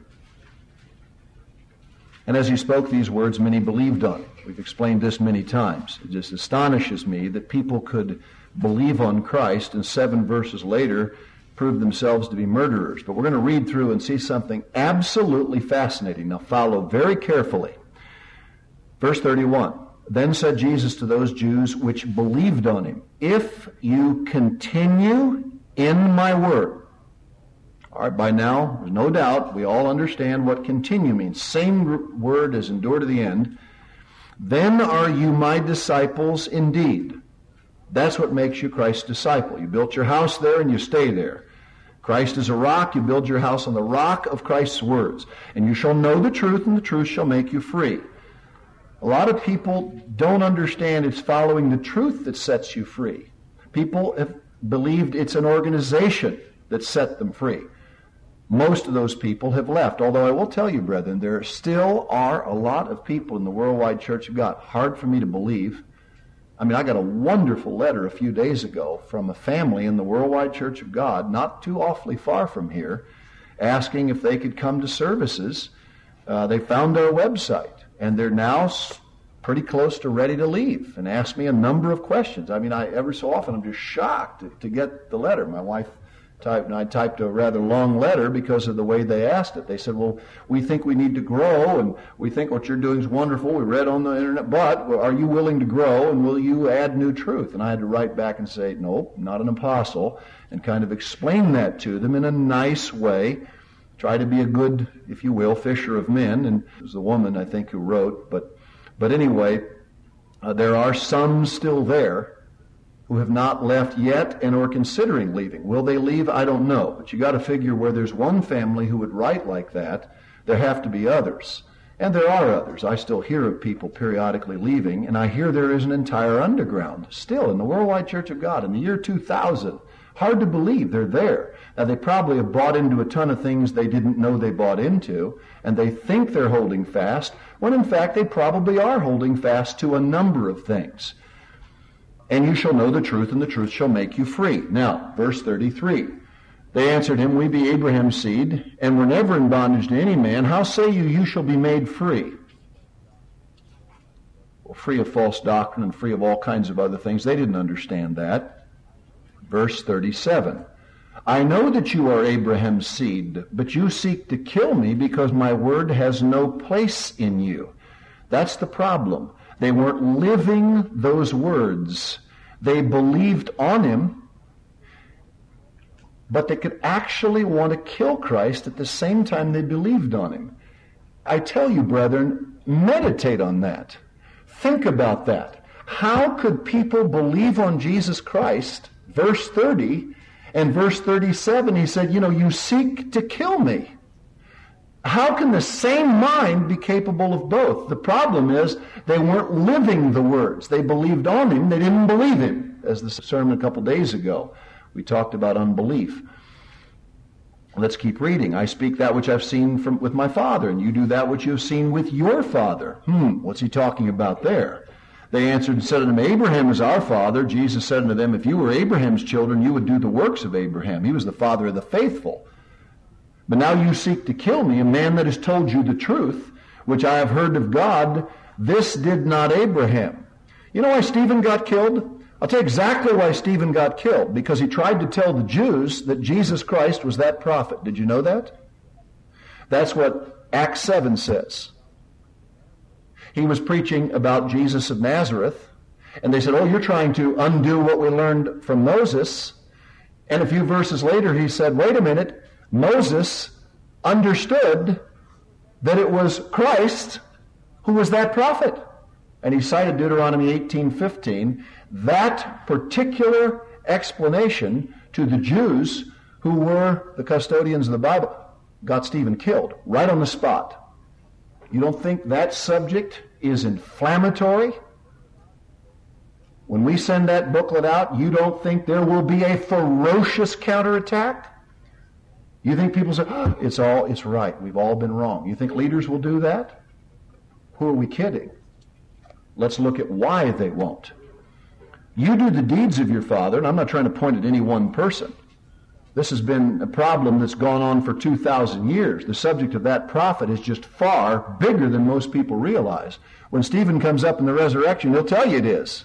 A: And as he spoke these words, many believed on him. We've explained this many times. It just astonishes me that people could believe on Christ and seven verses later prove themselves to be murderers. But we're going to read through and see something absolutely fascinating. Now follow very carefully. Verse thirty-one. Then said Jesus to those Jews which believed on him, if you continue in my word. All right, by now, there's no doubt, we all understand what continue means. Same word as endure to the end. Then are you my disciples indeed. That's what makes you Christ's disciple. You built your house there and you stay there. Christ is a rock. You build your house on the rock of Christ's words. And you shall know the truth, and the truth shall make you free. A lot of people don't understand it's following the truth that sets you free. People have believed it's an organization that set them free. Most of those people have left. Although I will tell you, brethren, there still are a lot of people in the Worldwide Church of God. Hard for me to believe. I mean, I got a wonderful letter a few days ago from a family in the Worldwide Church of God, not too awfully far from here, asking if they could come to services. Uh, they found our website, and they're now pretty close to ready to leave, and asked me a number of questions. I mean, I ever so often I'm just shocked to, to get the letter. My wife typed, and I typed a rather long letter because of the way they asked it. They said, well, we think we need to grow, and we think what you're doing is wonderful. We read on the internet, but are you willing to grow, and will you add new truth? And I had to write back and say, nope, not an apostle, and kind of explain that to them in a nice way. Try to be a good, if you will, fisher of men. And it was the woman, I think, who wrote. But, but anyway, uh, there are some still there who have not left yet and are considering leaving. Will they leave? I don't know. But you got to figure where there's one family who would write like that, there have to be others. And there are others. I still hear of people periodically leaving, and I hear there is an entire underground still in the Worldwide Church of God in the year two thousand. Hard to believe they're there. Now, they probably have bought into a ton of things they didn't know they bought into, and they think they're holding fast, when in fact they probably are holding fast to a number of things. And you shall know the truth, and the truth shall make you free. Now, verse thirty-three. They answered him, we be Abraham's seed, and were never in bondage to any man. How say you, you shall be made free? Well, free of false doctrine and free of all kinds of other things. They didn't understand that. Verse thirty-seven. I know that you are Abraham's seed, but you seek to kill me because my word has no place in you. That's the problem. They weren't living those words. They believed on him, but they could actually want to kill Christ at the same time they believed on him. I tell you, brethren, meditate on that. Think about that. How could people believe on Jesus Christ? Verse thirty and verse thirty-seven, he said, you know, you seek to kill me. How can the same mind be capable of both? The problem is they weren't living the words. They believed on him. They didn't believe him. As the sermon a couple days ago, we talked about unbelief. Let's keep reading. I speak that which I've seen from with my father, and you do that which you have seen with your father. Hmm, what's he talking about there? They answered and said unto him, Abraham is our father. Jesus said unto them, if you were Abraham's children, you would do the works of Abraham. He was the father of the faithful. But now you seek to kill me, a man that has told you the truth, which I have heard of God. This did not Abraham. You know why Stephen got killed? I'll tell you exactly why Stephen got killed. Because he tried to tell the Jews that Jesus Christ was that prophet. Did you know that? That's what Acts seven says. He was preaching about Jesus of Nazareth, and they said, oh, you're trying to undo what we learned from Moses. And a few verses later he said, wait a minute, Moses understood that it was Christ who was that prophet. And he cited Deuteronomy eighteen fifteen, that particular explanation to the Jews who were the custodians of the Bible, got Stephen killed right on the spot. You don't think that subject is inflammatory? When we send that booklet out, you don't think there will be a ferocious counterattack? You think people say, oh, it's all, it's right, we've all been wrong. You think leaders will do that? Who are we kidding? Let's look at why they won't. You do the deeds of your father, and I'm not trying to point at any one person. This has been a problem that's gone on for two thousand years. The subject of that prophet is just far bigger than most people realize. When Stephen comes up in the resurrection, he'll tell you it is.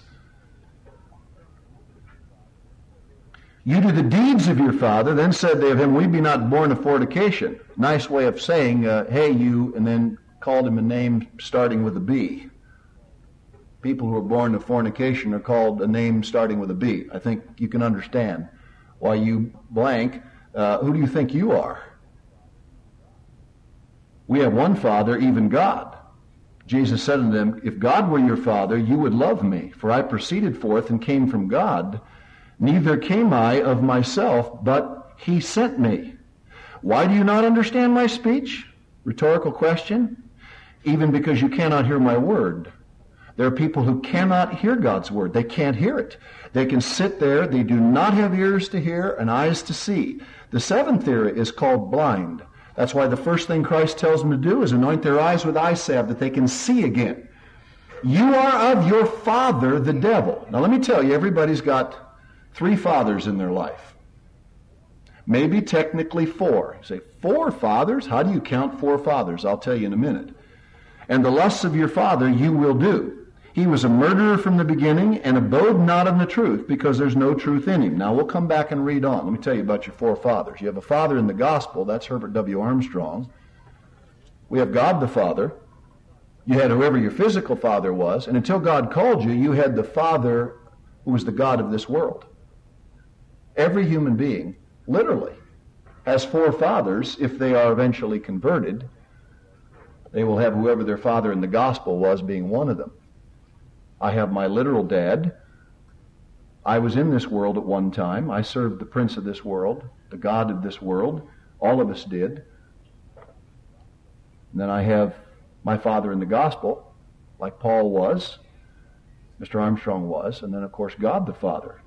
A: You do the deeds of your father. Then said they of him, we be not born of fornication. Nice way of saying, uh, hey, you, and then called him a name starting with a B. People who are born of fornication are called a name starting with a B. I think you can understand why you blank. Uh, who do you think you are? We have one Father, even God. Jesus said unto them, if God were your Father, you would love me, for I proceeded forth and came from God. Neither came I of myself, but he sent me. Why do you not understand my speech? Rhetorical question. Even because you cannot hear my word. There are people who cannot hear God's word. They can't hear it. They can sit there. They do not have ears to hear and eyes to see. The seventh era is called blind. That's why the first thing Christ tells them to do is anoint their eyes with eye salve that they can see again. You are of your father, the devil. Now let me tell you, everybody's got three fathers in their life. Maybe technically four. You say, four fathers? How do you count four fathers? I'll tell you in a minute. And the lusts of your father you will do. He was a murderer from the beginning and abode not in the truth, because there's no truth in him. Now we'll come back and read on. Let me tell you about your four fathers. You have a father in the gospel. That's Herbert W. Armstrong. We have God the Father. You had whoever your physical father was. And until God called you, you had the Father who was the God of this world. Every human being, literally, has four fathers. If they are eventually converted, they will have whoever their father in the gospel was being one of them. I have my literal dad. I was in this world at one time. I served the prince of this world, the God of this world. All of us did. And then I have my father in the gospel, like Paul was, Mister Armstrong was, and then, of course, God the Father.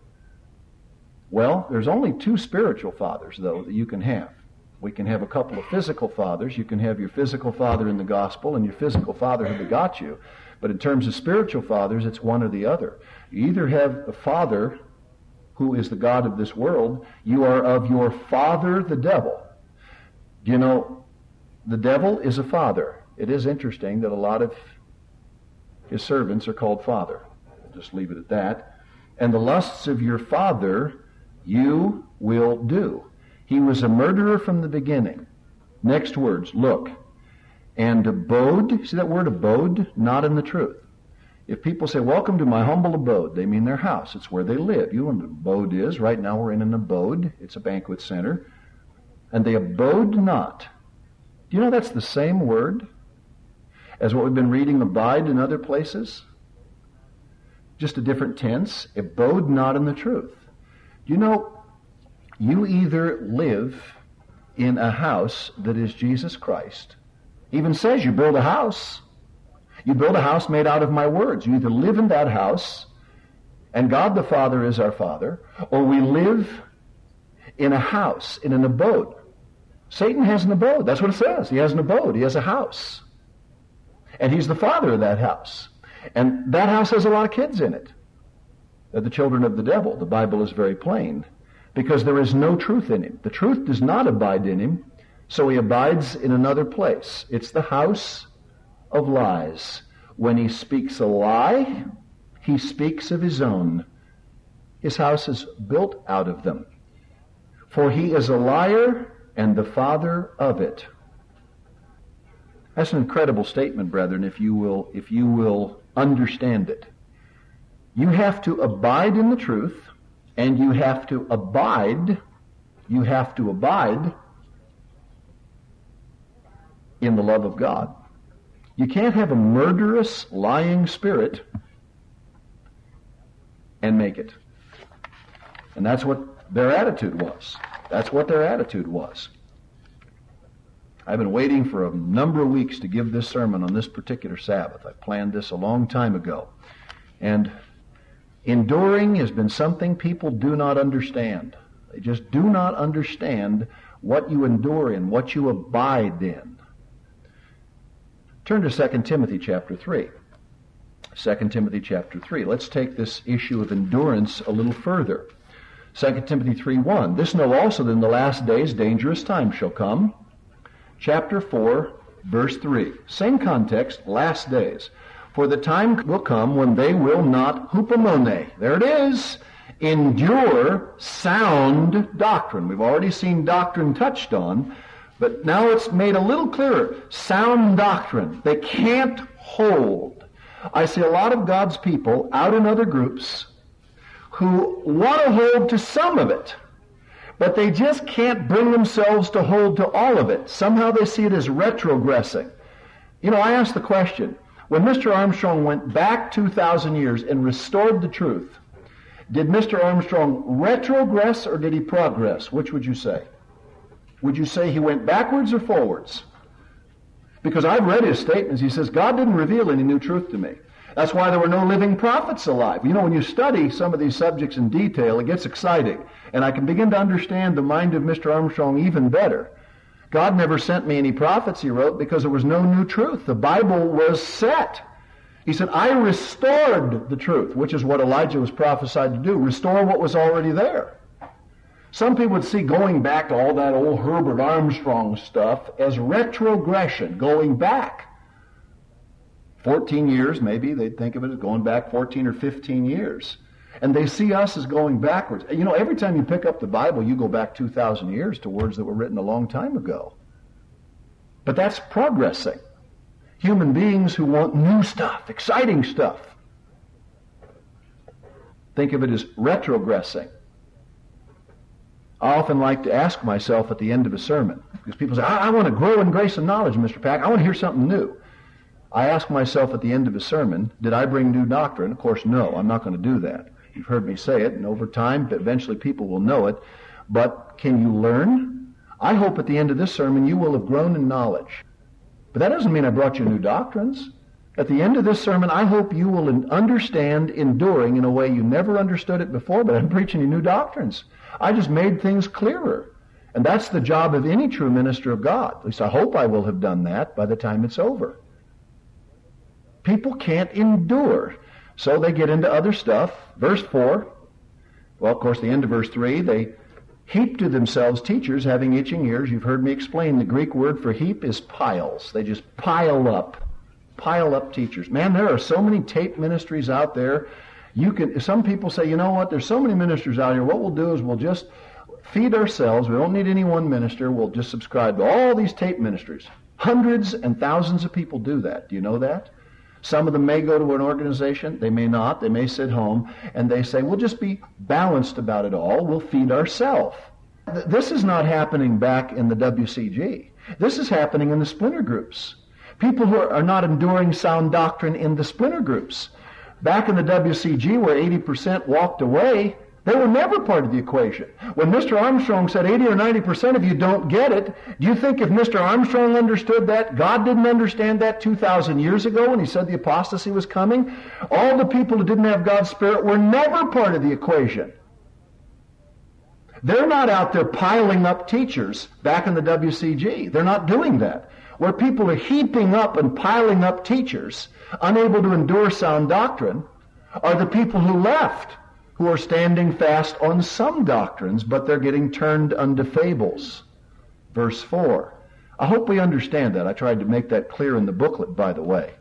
A: Well, there's only two spiritual fathers, though, that you can have. We can have a couple of physical fathers. You can have your physical father in the gospel and your physical father who begot you. But in terms of spiritual fathers, it's one or the other. You either have a father who is the God of this world. You are of your father, the devil. You know, the devil is a father. It is interesting that a lot of his servants are called father. We'll just leave it at that. And the lusts of your father you will do. He was a murderer from the beginning. Next words, look. And abode, see that word abode? Not in the truth. If people say, welcome to my humble abode, they mean their house. It's where they live. You know what an abode is. Right now we're in an abode. It's a banquet center. And they abode not. Do you know that's the same word as what we've been reading, abide, in other places? Just a different tense. Abode not in the truth. You know, you either live in a house that is Jesus Christ. Even says you build a house. You build a house made out of my words. You either live in that house, and God the Father is our Father, or we live in a house, in an abode. Satan has an abode. That's what it says. He has an abode. He has a house. And he's the father of that house. And that house has a lot of kids in it. They're the children of the devil. The Bible is very plain. Because there is no truth in him. The truth does not abide in him, so he abides in another place. It's the house of lies. When he speaks a lie, he speaks of his own. His house is built out of them. For he is a liar and the father of it. That's an incredible statement, brethren, if you will, if you will understand it. You have to abide in the truth, and you have to abide, you have to abide in the love of God. You can't have a murderous, lying spirit and make it. And that's what their attitude was. That's what their attitude was. I've been waiting for a number of weeks to give this sermon on this particular Sabbath. I planned this a long time ago. And enduring has been something people do not understand. They just do not understand what you endure in, what you abide in. Turn to Second Timothy chapter three. Second Timothy chapter three. Let's take this issue of endurance a little further. Second Timothy three one. This know also that in the last days dangerous times shall come. Chapter four, verse three. Same context, last days. For the time will come when they will not hupomone. There it is. Endure sound doctrine. We've already seen doctrine touched on, but now it's made a little clearer. Sound doctrine. They can't hold. I see a lot of God's people out in other groups who want to hold to some of it, but they just can't bring themselves to hold to all of it. Somehow they see it as retrogressing. You know, I asked the question, when Mister Armstrong went back two thousand years and restored the truth, did Mister Armstrong retrogress or did he progress? Which would you say? Would you say he went backwards or forwards? Because I've read his statements. He says, God didn't reveal any new truth to me. That's why there were no living prophets alive. You know, when you study some of these subjects in detail, it gets exciting. And I can begin to understand the mind of Mister Armstrong even better. God never sent me any prophets, he wrote, because there was no new truth. The Bible was set. He said, I restored the truth, which is what Elijah was prophesied to do, restore what was already there. Some people would see going back to all that old Herbert Armstrong stuff as retrogression, going back. fourteen years, maybe, they'd think of it as going back fourteen or fifteen years. And they see us as going backwards. You know, every time you pick up the Bible, you go back two thousand years to words that were written a long time ago. But that's progressing. Human beings who want new stuff, exciting stuff. Think of it as retrogressing. I often like to ask myself at the end of a sermon, because people say, I, I want to grow in grace and knowledge, Mister Pack. I want to hear something new. I ask myself at the end of a sermon, did I bring new doctrine? Of course, no, I'm not going to do that. You've heard me say it, and over time, eventually people will know it. But can you learn? I hope at the end of this sermon you will have grown in knowledge. But that doesn't mean I brought you new doctrines. At the end of this sermon, I hope you will understand enduring in a way you never understood it before, but I'm preaching you new doctrines. I just made things clearer. And that's the job of any true minister of God. At least I hope I will have done that by the time it's over. People can't endure, so they get into other stuff. Verse four, well, of course, the end of verse three, they heap to themselves teachers having itching ears. You've heard me explain the Greek word for heap is piles. They just pile up, pile up teachers. Man, there are so many tape ministries out there. You can. Some people say, you know what, there's so many ministers out here, what we'll do is we'll just feed ourselves. We don't need any one minister. We'll just subscribe to all these tape ministries. Hundreds and thousands of people do that. Do you know that? Some of them may go to an organization, they may not, they may sit home, and they say, we'll just be balanced about it all, we'll feed ourselves. This is not happening back in the W C G. This is happening in the splinter groups. People who are not enduring sound doctrine in the splinter groups. Back in the W C G where eighty percent walked away, they were never part of the equation. When Mister Armstrong said eighty or ninety percent of you don't get it, do you think if Mister Armstrong understood that, God didn't understand that two thousand years ago when he said the apostasy was coming? All the people who didn't have God's Spirit were never part of the equation. They're not out there piling up teachers back in the W C G. They're not doing that. Where people are heaping up and piling up teachers, unable to endure sound doctrine, are the people who left, who are standing fast on some doctrines, but they're getting turned unto fables. Verse four. I hope we understand that. I tried to make that clear in the booklet, by the way.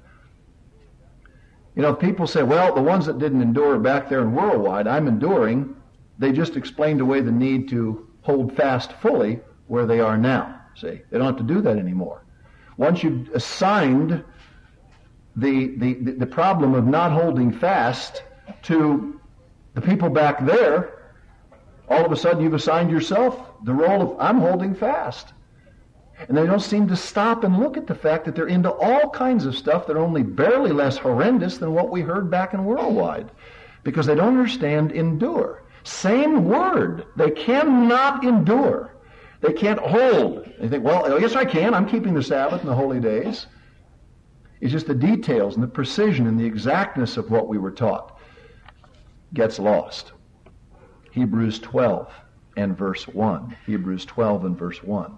A: You know, if people say, well, the ones that didn't endure back there in Worldwide, I'm enduring, they just explained away the need to hold fast fully where they are now. See, they don't have to do that anymore. Once you've assigned the, the, the problem of not holding fast to the people back there, all of a sudden you've assigned yourself the role of, I'm holding fast. And they don't seem to stop and look at the fact that they're into all kinds of stuff that are only barely less horrendous than what we heard back in Worldwide. Because they don't understand endure. Same word. They cannot endure. They can't hold. They think, well, yes I can. I'm keeping the Sabbath and the holy days. It's just the details and the precision and the exactness of what we were taught gets lost. Hebrews twelve and verse one. Hebrews twelve and verse one.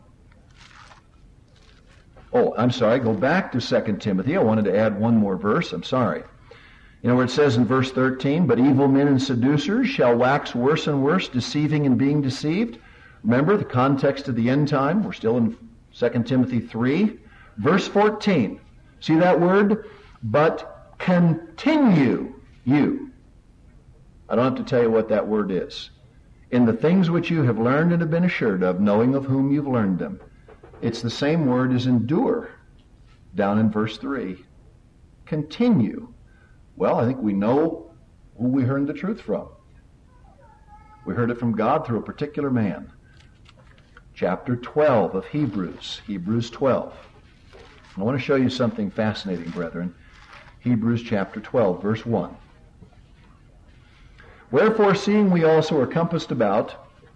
A: Oh, I'm sorry. Go back to Second Timothy. I wanted to add one more verse. I'm sorry. You know where it says in verse thirteen, but evil men and seducers shall wax worse and worse, deceiving and being deceived. Remember the context of the end time. We're still in Second Timothy three. Verse fourteen. See that word? But continue you. I don't have to tell you what that word is. In the things which you have learned and have been assured of, knowing of whom you've learned them. It's the same word as endure, down in verse three. Continue. Well, I think we know who we heard the truth from. We heard it from God through a particular man. Chapter twelve of Hebrews, Hebrews twelve. I want to show you something fascinating, brethren. Hebrews chapter twelve, verse one. Wherefore, seeing we also are compassed about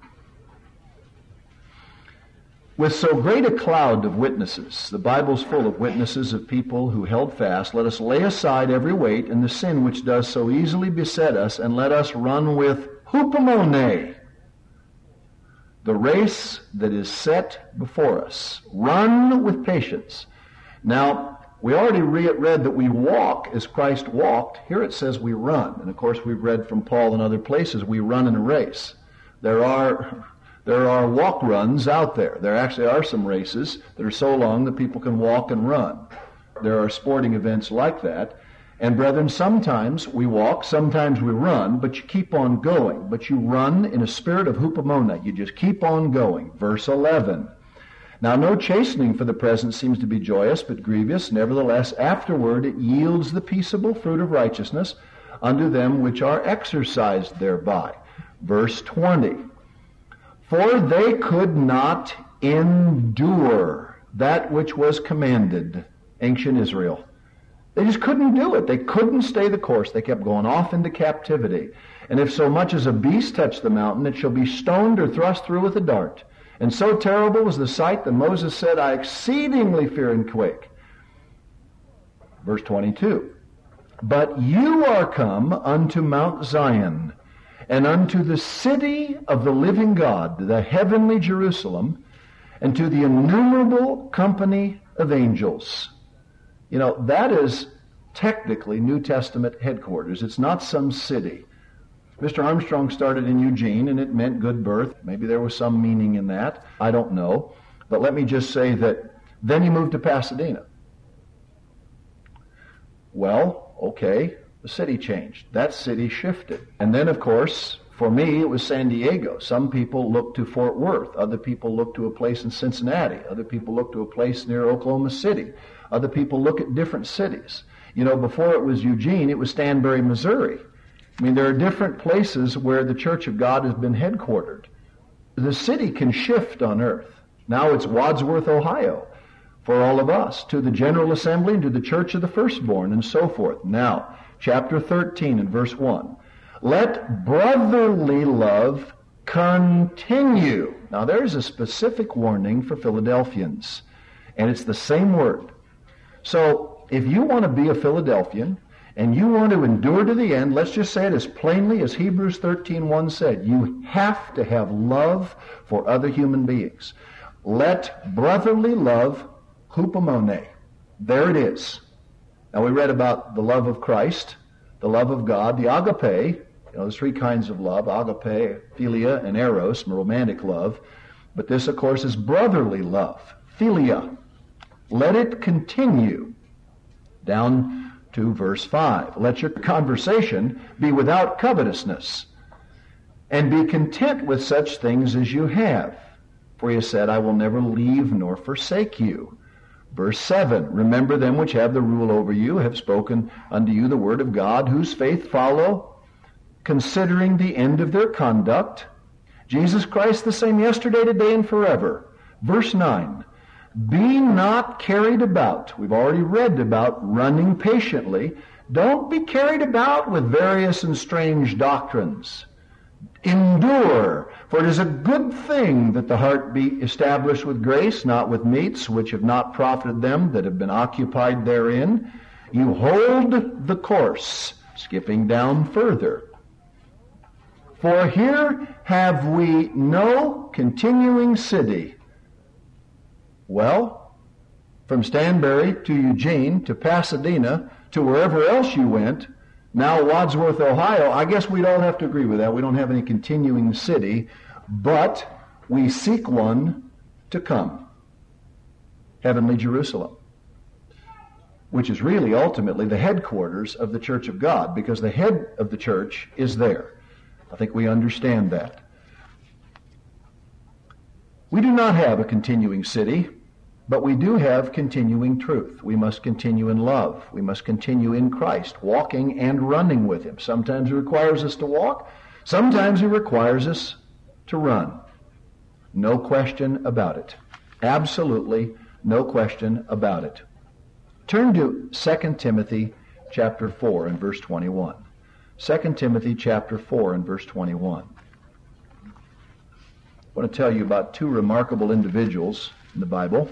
A: with so great a cloud of witnesses, the Bible's full of witnesses of people who held fast, let us lay aside every weight and the sin which does so easily beset us, and let us run with hupomone, the race that is set before us. Run with patience. Now, we already re- read that we walk as Christ walked. Here it says we run. And of course we've read from Paul and other places we run in a race. There are there are walk runs out there. There actually are some races that are so long that people can walk and run. There are sporting events like that. And brethren, sometimes we walk, sometimes we run, but you keep on going. But you run in a spirit of hupomone. You just keep on going. Verse eleven. Now no chastening for the present seems to be joyous, but grievous. Nevertheless, afterward it yields the peaceable fruit of righteousness unto them which are exercised thereby. Verse twenty. For they could not endure that which was commanded, ancient Israel. They just couldn't do it. They couldn't stay the course. They kept going off into captivity. And if so much as a beast touch the mountain, it shall be stoned or thrust through with a dart. And so terrible was the sight that Moses said, I exceedingly fear and quake. Verse twenty-two. But you are come unto Mount Zion, and unto the city of the living God, the heavenly Jerusalem, and to the innumerable company of angels. You know, that is technically New Testament headquarters. It's not some city. Mister Armstrong started in Eugene, and it meant good birth. Maybe there was some meaning in that. I don't know. But let me just say that then he moved to Pasadena. Well, okay, the city changed. That city shifted. And then, of course, for me, it was San Diego. Some people look to Fort Worth. Other people look to a place in Cincinnati. Other people look to a place near Oklahoma City. Other people look at different cities. You know, before it was Eugene, it was Stanbury, Missouri. I mean, there are different places where the Church of God has been headquartered. The city can shift on earth. Now it's Wadsworth, Ohio, for all of us, to the General Assembly and to the Church of the Firstborn, and so forth. Now, chapter thirteen and verse one. Let brotherly love continue. Now, there's a specific warning for Philadelphians, and it's the same word. So, if you want to be a Philadelphian, and you want to endure to the end, let's just say it as plainly as Hebrews thirteen one said, you have to have love for other human beings. Let brotherly love hupomone. There it is. Now we read about the love of Christ, the love of God, the agape. You know, there's three kinds of love, agape, philia, and eros, romantic love. But this, of course, is brotherly love, philia. Let it continue. Down to verse five. Let your conversation be without covetousness, and be content with such things as you have. For he said, I will never leave nor forsake you. Verse seven. Remember them which have the rule over you, have spoken unto you the word of God, whose faith follow, considering the end of their conduct. Jesus Christ the same yesterday, today, and forever. Verse nine. Be not carried about. We've already read about running patiently. Don't be carried about with various and strange doctrines. Endure, for it is a good thing that the heart be established with grace, not with meats, which have not profited them that have been occupied therein. You hold the course. Skipping down further. For here have we no continuing city. Well, from Stanbury to Eugene to Pasadena to wherever else you went, Now Wadsworth, Ohio, I guess we don't have to agree with that. We don't have any continuing city, but we seek one to come. Heavenly Jerusalem, which is really ultimately the headquarters of the Church of God, because the head of the church is there. I think we understand that. We do not have a continuing city, but we do have continuing truth. We must continue in love. We must continue in Christ, walking and running with Him. Sometimes He requires us to walk. Sometimes He requires us to run. No question about it. Absolutely no question about it. Turn to Second Timothy chapter four and verse twenty-one. Second Timothy chapter four and verse twenty-one. I want to tell you about two remarkable individuals in the Bible.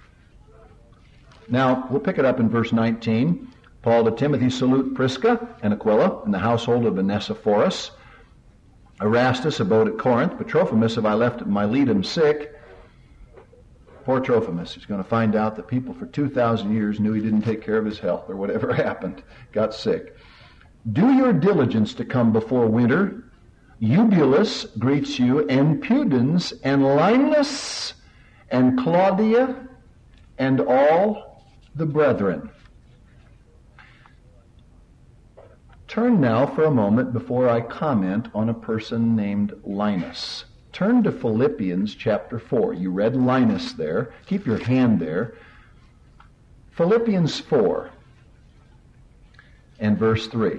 A: Now, we'll pick it up in verse nineteen. Paul to Timothy, salute Prisca and Aquila in the household of Onesiphorus. Erastus abode at Corinth, but Trophimus have I left at Miletum sick. Poor Trophimus. He's going to find out that people for two thousand years knew he didn't take care of his health or whatever happened. Got sick. Do your diligence to come before winter. Eubulus greets you, and Pudens, and Linus, and Claudia, and all the brethren. Turn now for a moment before I comment on a person named Linus. Turn to Philippians chapter four. You read Linus there. Keep your hand there. Philippians four and verse three.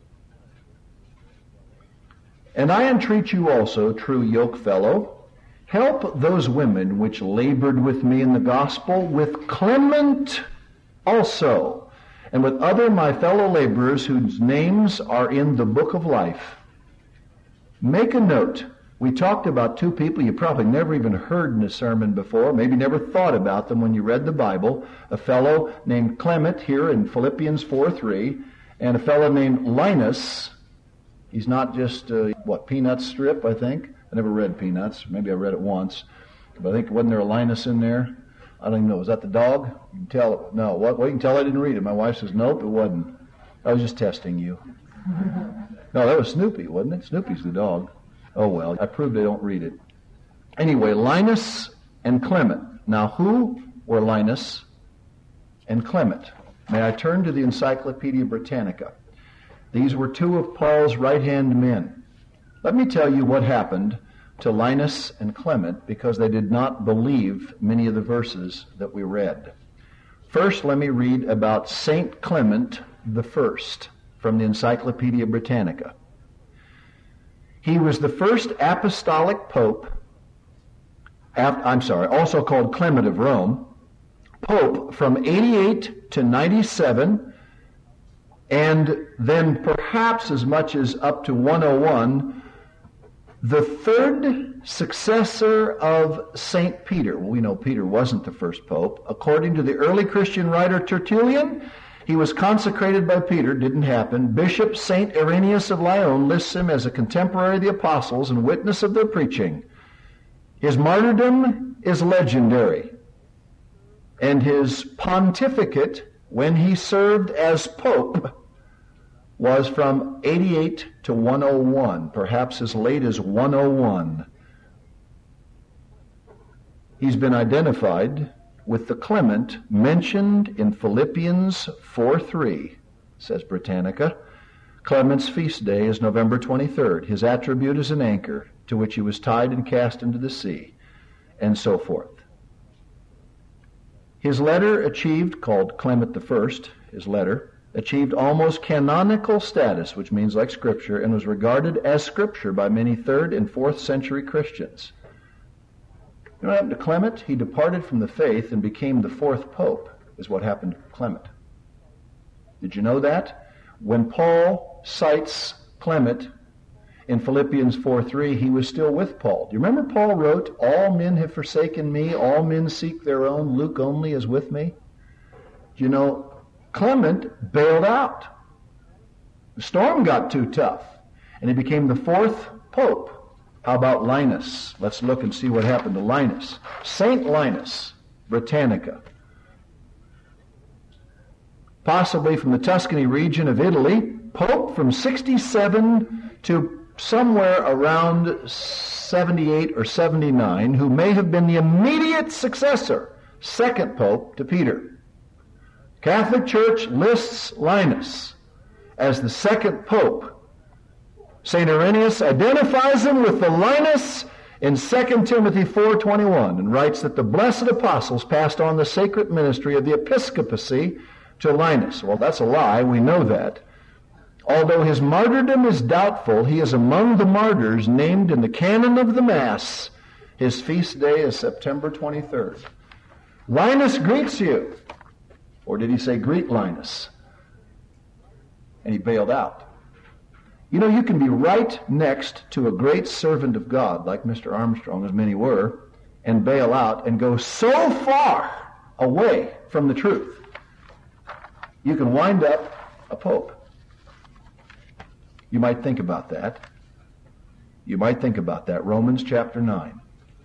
A: And I entreat you also, true yokefellow, help those women which labored with me in the gospel, with Clement also, and with other my fellow laborers whose names are in the book of life. Make a note. We talked about two people you probably never even heard in a sermon before, maybe never thought about them when you read the Bible. A fellow named Clement here in Philippians four three, and a fellow named Linus. He's not just, uh, what, Peanuts strip, I think? I never read Peanuts. Maybe I read it once. But I think, wasn't there a Linus in there? I don't even know. Was that the dog? You can tell. No. What? Well, you can tell I didn't read it. My wife says, nope, it wasn't. I was just testing you. No, that was Snoopy, wasn't it? Snoopy's the dog. Oh, well, I proved I don't read it. Anyway, Linus and Clement. Now, who were Linus and Clement? May I turn to the Encyclopedia Britannica? These were two of Paul's right-hand men. Let me tell you what happened to Linus and Clement, because they did not believe many of the verses that we read. First, let me read about Saint Clement the First from the Encyclopedia Britannica. He was the first apostolic pope, I'm sorry, also called Clement of Rome, pope from eighty-eight to ninety-seven, and then perhaps as much as up to one oh one, the third successor of Saint Peter. Well, we know Peter wasn't the first pope. According to the early Christian writer Tertullian, he was consecrated by Peter. Didn't happen. Bishop Saint Irenaeus of Lyon lists him as a contemporary of the apostles and witness of their preaching. His martyrdom is legendary, and his pontificate, when he served as pope, was from eighty-eight to one oh one, perhaps as late as one oh one. He's been identified with the Clement mentioned in Philippians four three, says Britannica. Clement's feast day is November twenty-third. His attribute is an anchor to which he was tied and cast into the sea, and so forth. His letter achieved, called Clement the First, his letter, achieved almost canonical status, which means like Scripture, and was regarded as Scripture by many third and fourth century Christians. You know what happened to Clement? He departed from the faith and became the fourth pope, is what happened to Clement. Did you know that? When Paul cites Clement in Philippians four three, he was still with Paul. Do you remember Paul wrote, all men have forsaken me, all men seek their own, Luke only is with me? You know, Clement bailed out. The storm got too tough, and he became the fourth pope. How about Linus? Let's look and see what happened to Linus. Saint Linus, Britannica, possibly from the Tuscany region of Italy, pope from sixty-seven to somewhere around seventy-eight or seventy-nine, who may have been the immediate successor, second pope to Peter. Catholic Church lists Linus as the second pope. Saint Irenaeus identifies him with the Linus in Second Timothy four twenty-one and writes that the blessed apostles passed on the sacred ministry of the episcopacy to Linus. Well, that's a lie. We know that. Although his martyrdom is doubtful, he is among the martyrs named in the canon of the Mass. His feast day is September twenty-third. Linus greets you. Or did he say, greet Linus? And he bailed out. You know, you can be right next to a great servant of God, like Mister Armstrong, as many were, and bail out and go so far away from the truth, you can wind up a pope. You might think about that. You might think about that. Romans chapter nine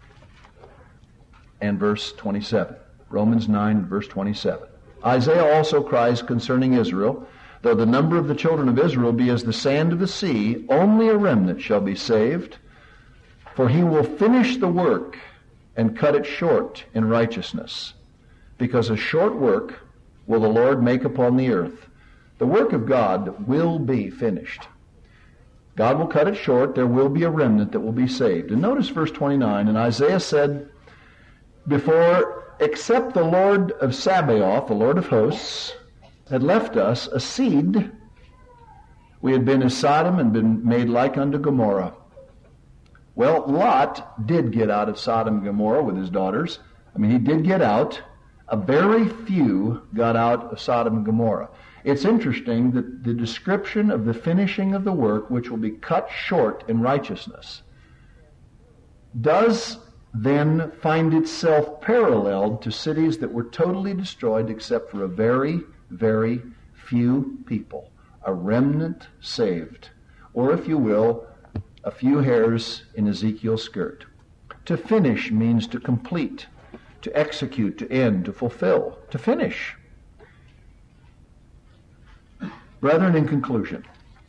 A: and verse twenty-seven. Romans nine, verse twenty-seven. Isaiah also cries concerning Israel, though the number of the children of Israel be as the sand of the sea, only a remnant shall be saved, for he will finish the work and cut it short in righteousness. Because a short work will the Lord make upon the earth. The work of God will be finished. God will cut it short. There will be a remnant that will be saved. And notice verse twenty-nine, and Isaiah said, before, except the Lord of Sabaoth, the Lord of hosts, had left us a seed, we had been as Sodom and been made like unto Gomorrah. Well, Lot did get out of Sodom and Gomorrah with his daughters. I mean, he did get out. A very few got out of Sodom and Gomorrah. It's interesting that the description of the finishing of the work, which will be cut short in righteousness, does then find itself paralleled to cities that were totally destroyed except for a very very few people, a remnant saved, or if you will, a few hairs in Ezekiel's skirt. To finish means to complete, to execute, to end, to fulfill, to finish. Brethren, in conclusion,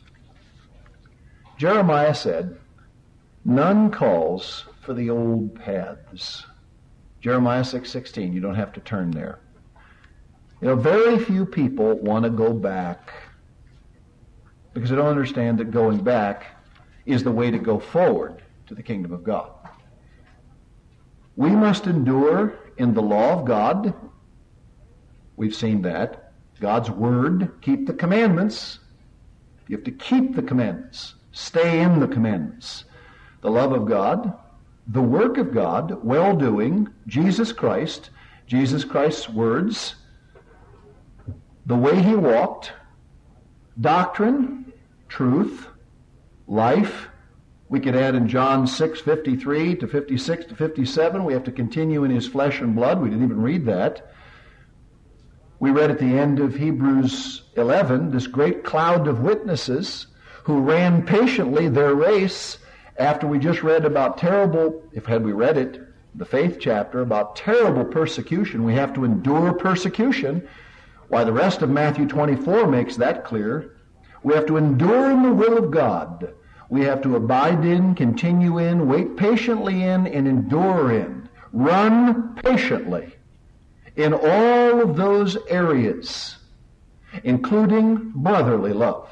A: Jeremiah said, none calls for the old paths. Jeremiah six sixteen, you don't have to turn there. You know, very few people want to go back because they don't understand that going back is the way to go forward to the kingdom of God. We must endure in the law of God. We've seen that. God's word, keep the commandments. You have to keep the commandments. Stay in the commandments. The love of God, the work of God, well-doing, Jesus Christ, Jesus Christ's words, the way he walked, doctrine, truth, life. We could add in John six fifty-three to fifty-six to fifty-seven, we have to continue in his flesh and blood. We didn't even read that. We read at the end of Hebrews eleven, this great cloud of witnesses who ran patiently their race after we just read about terrible, if had we read it, the faith chapter, about terrible persecution. We have to endure persecution. Why, the rest of Matthew twenty-four makes that clear. We have to endure in the will of God. We have to abide in, continue in, wait patiently in, and endure in. Run patiently in all of those areas, including brotherly love,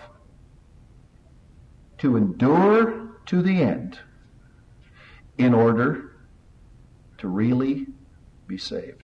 A: to endure to the end in order to really be saved.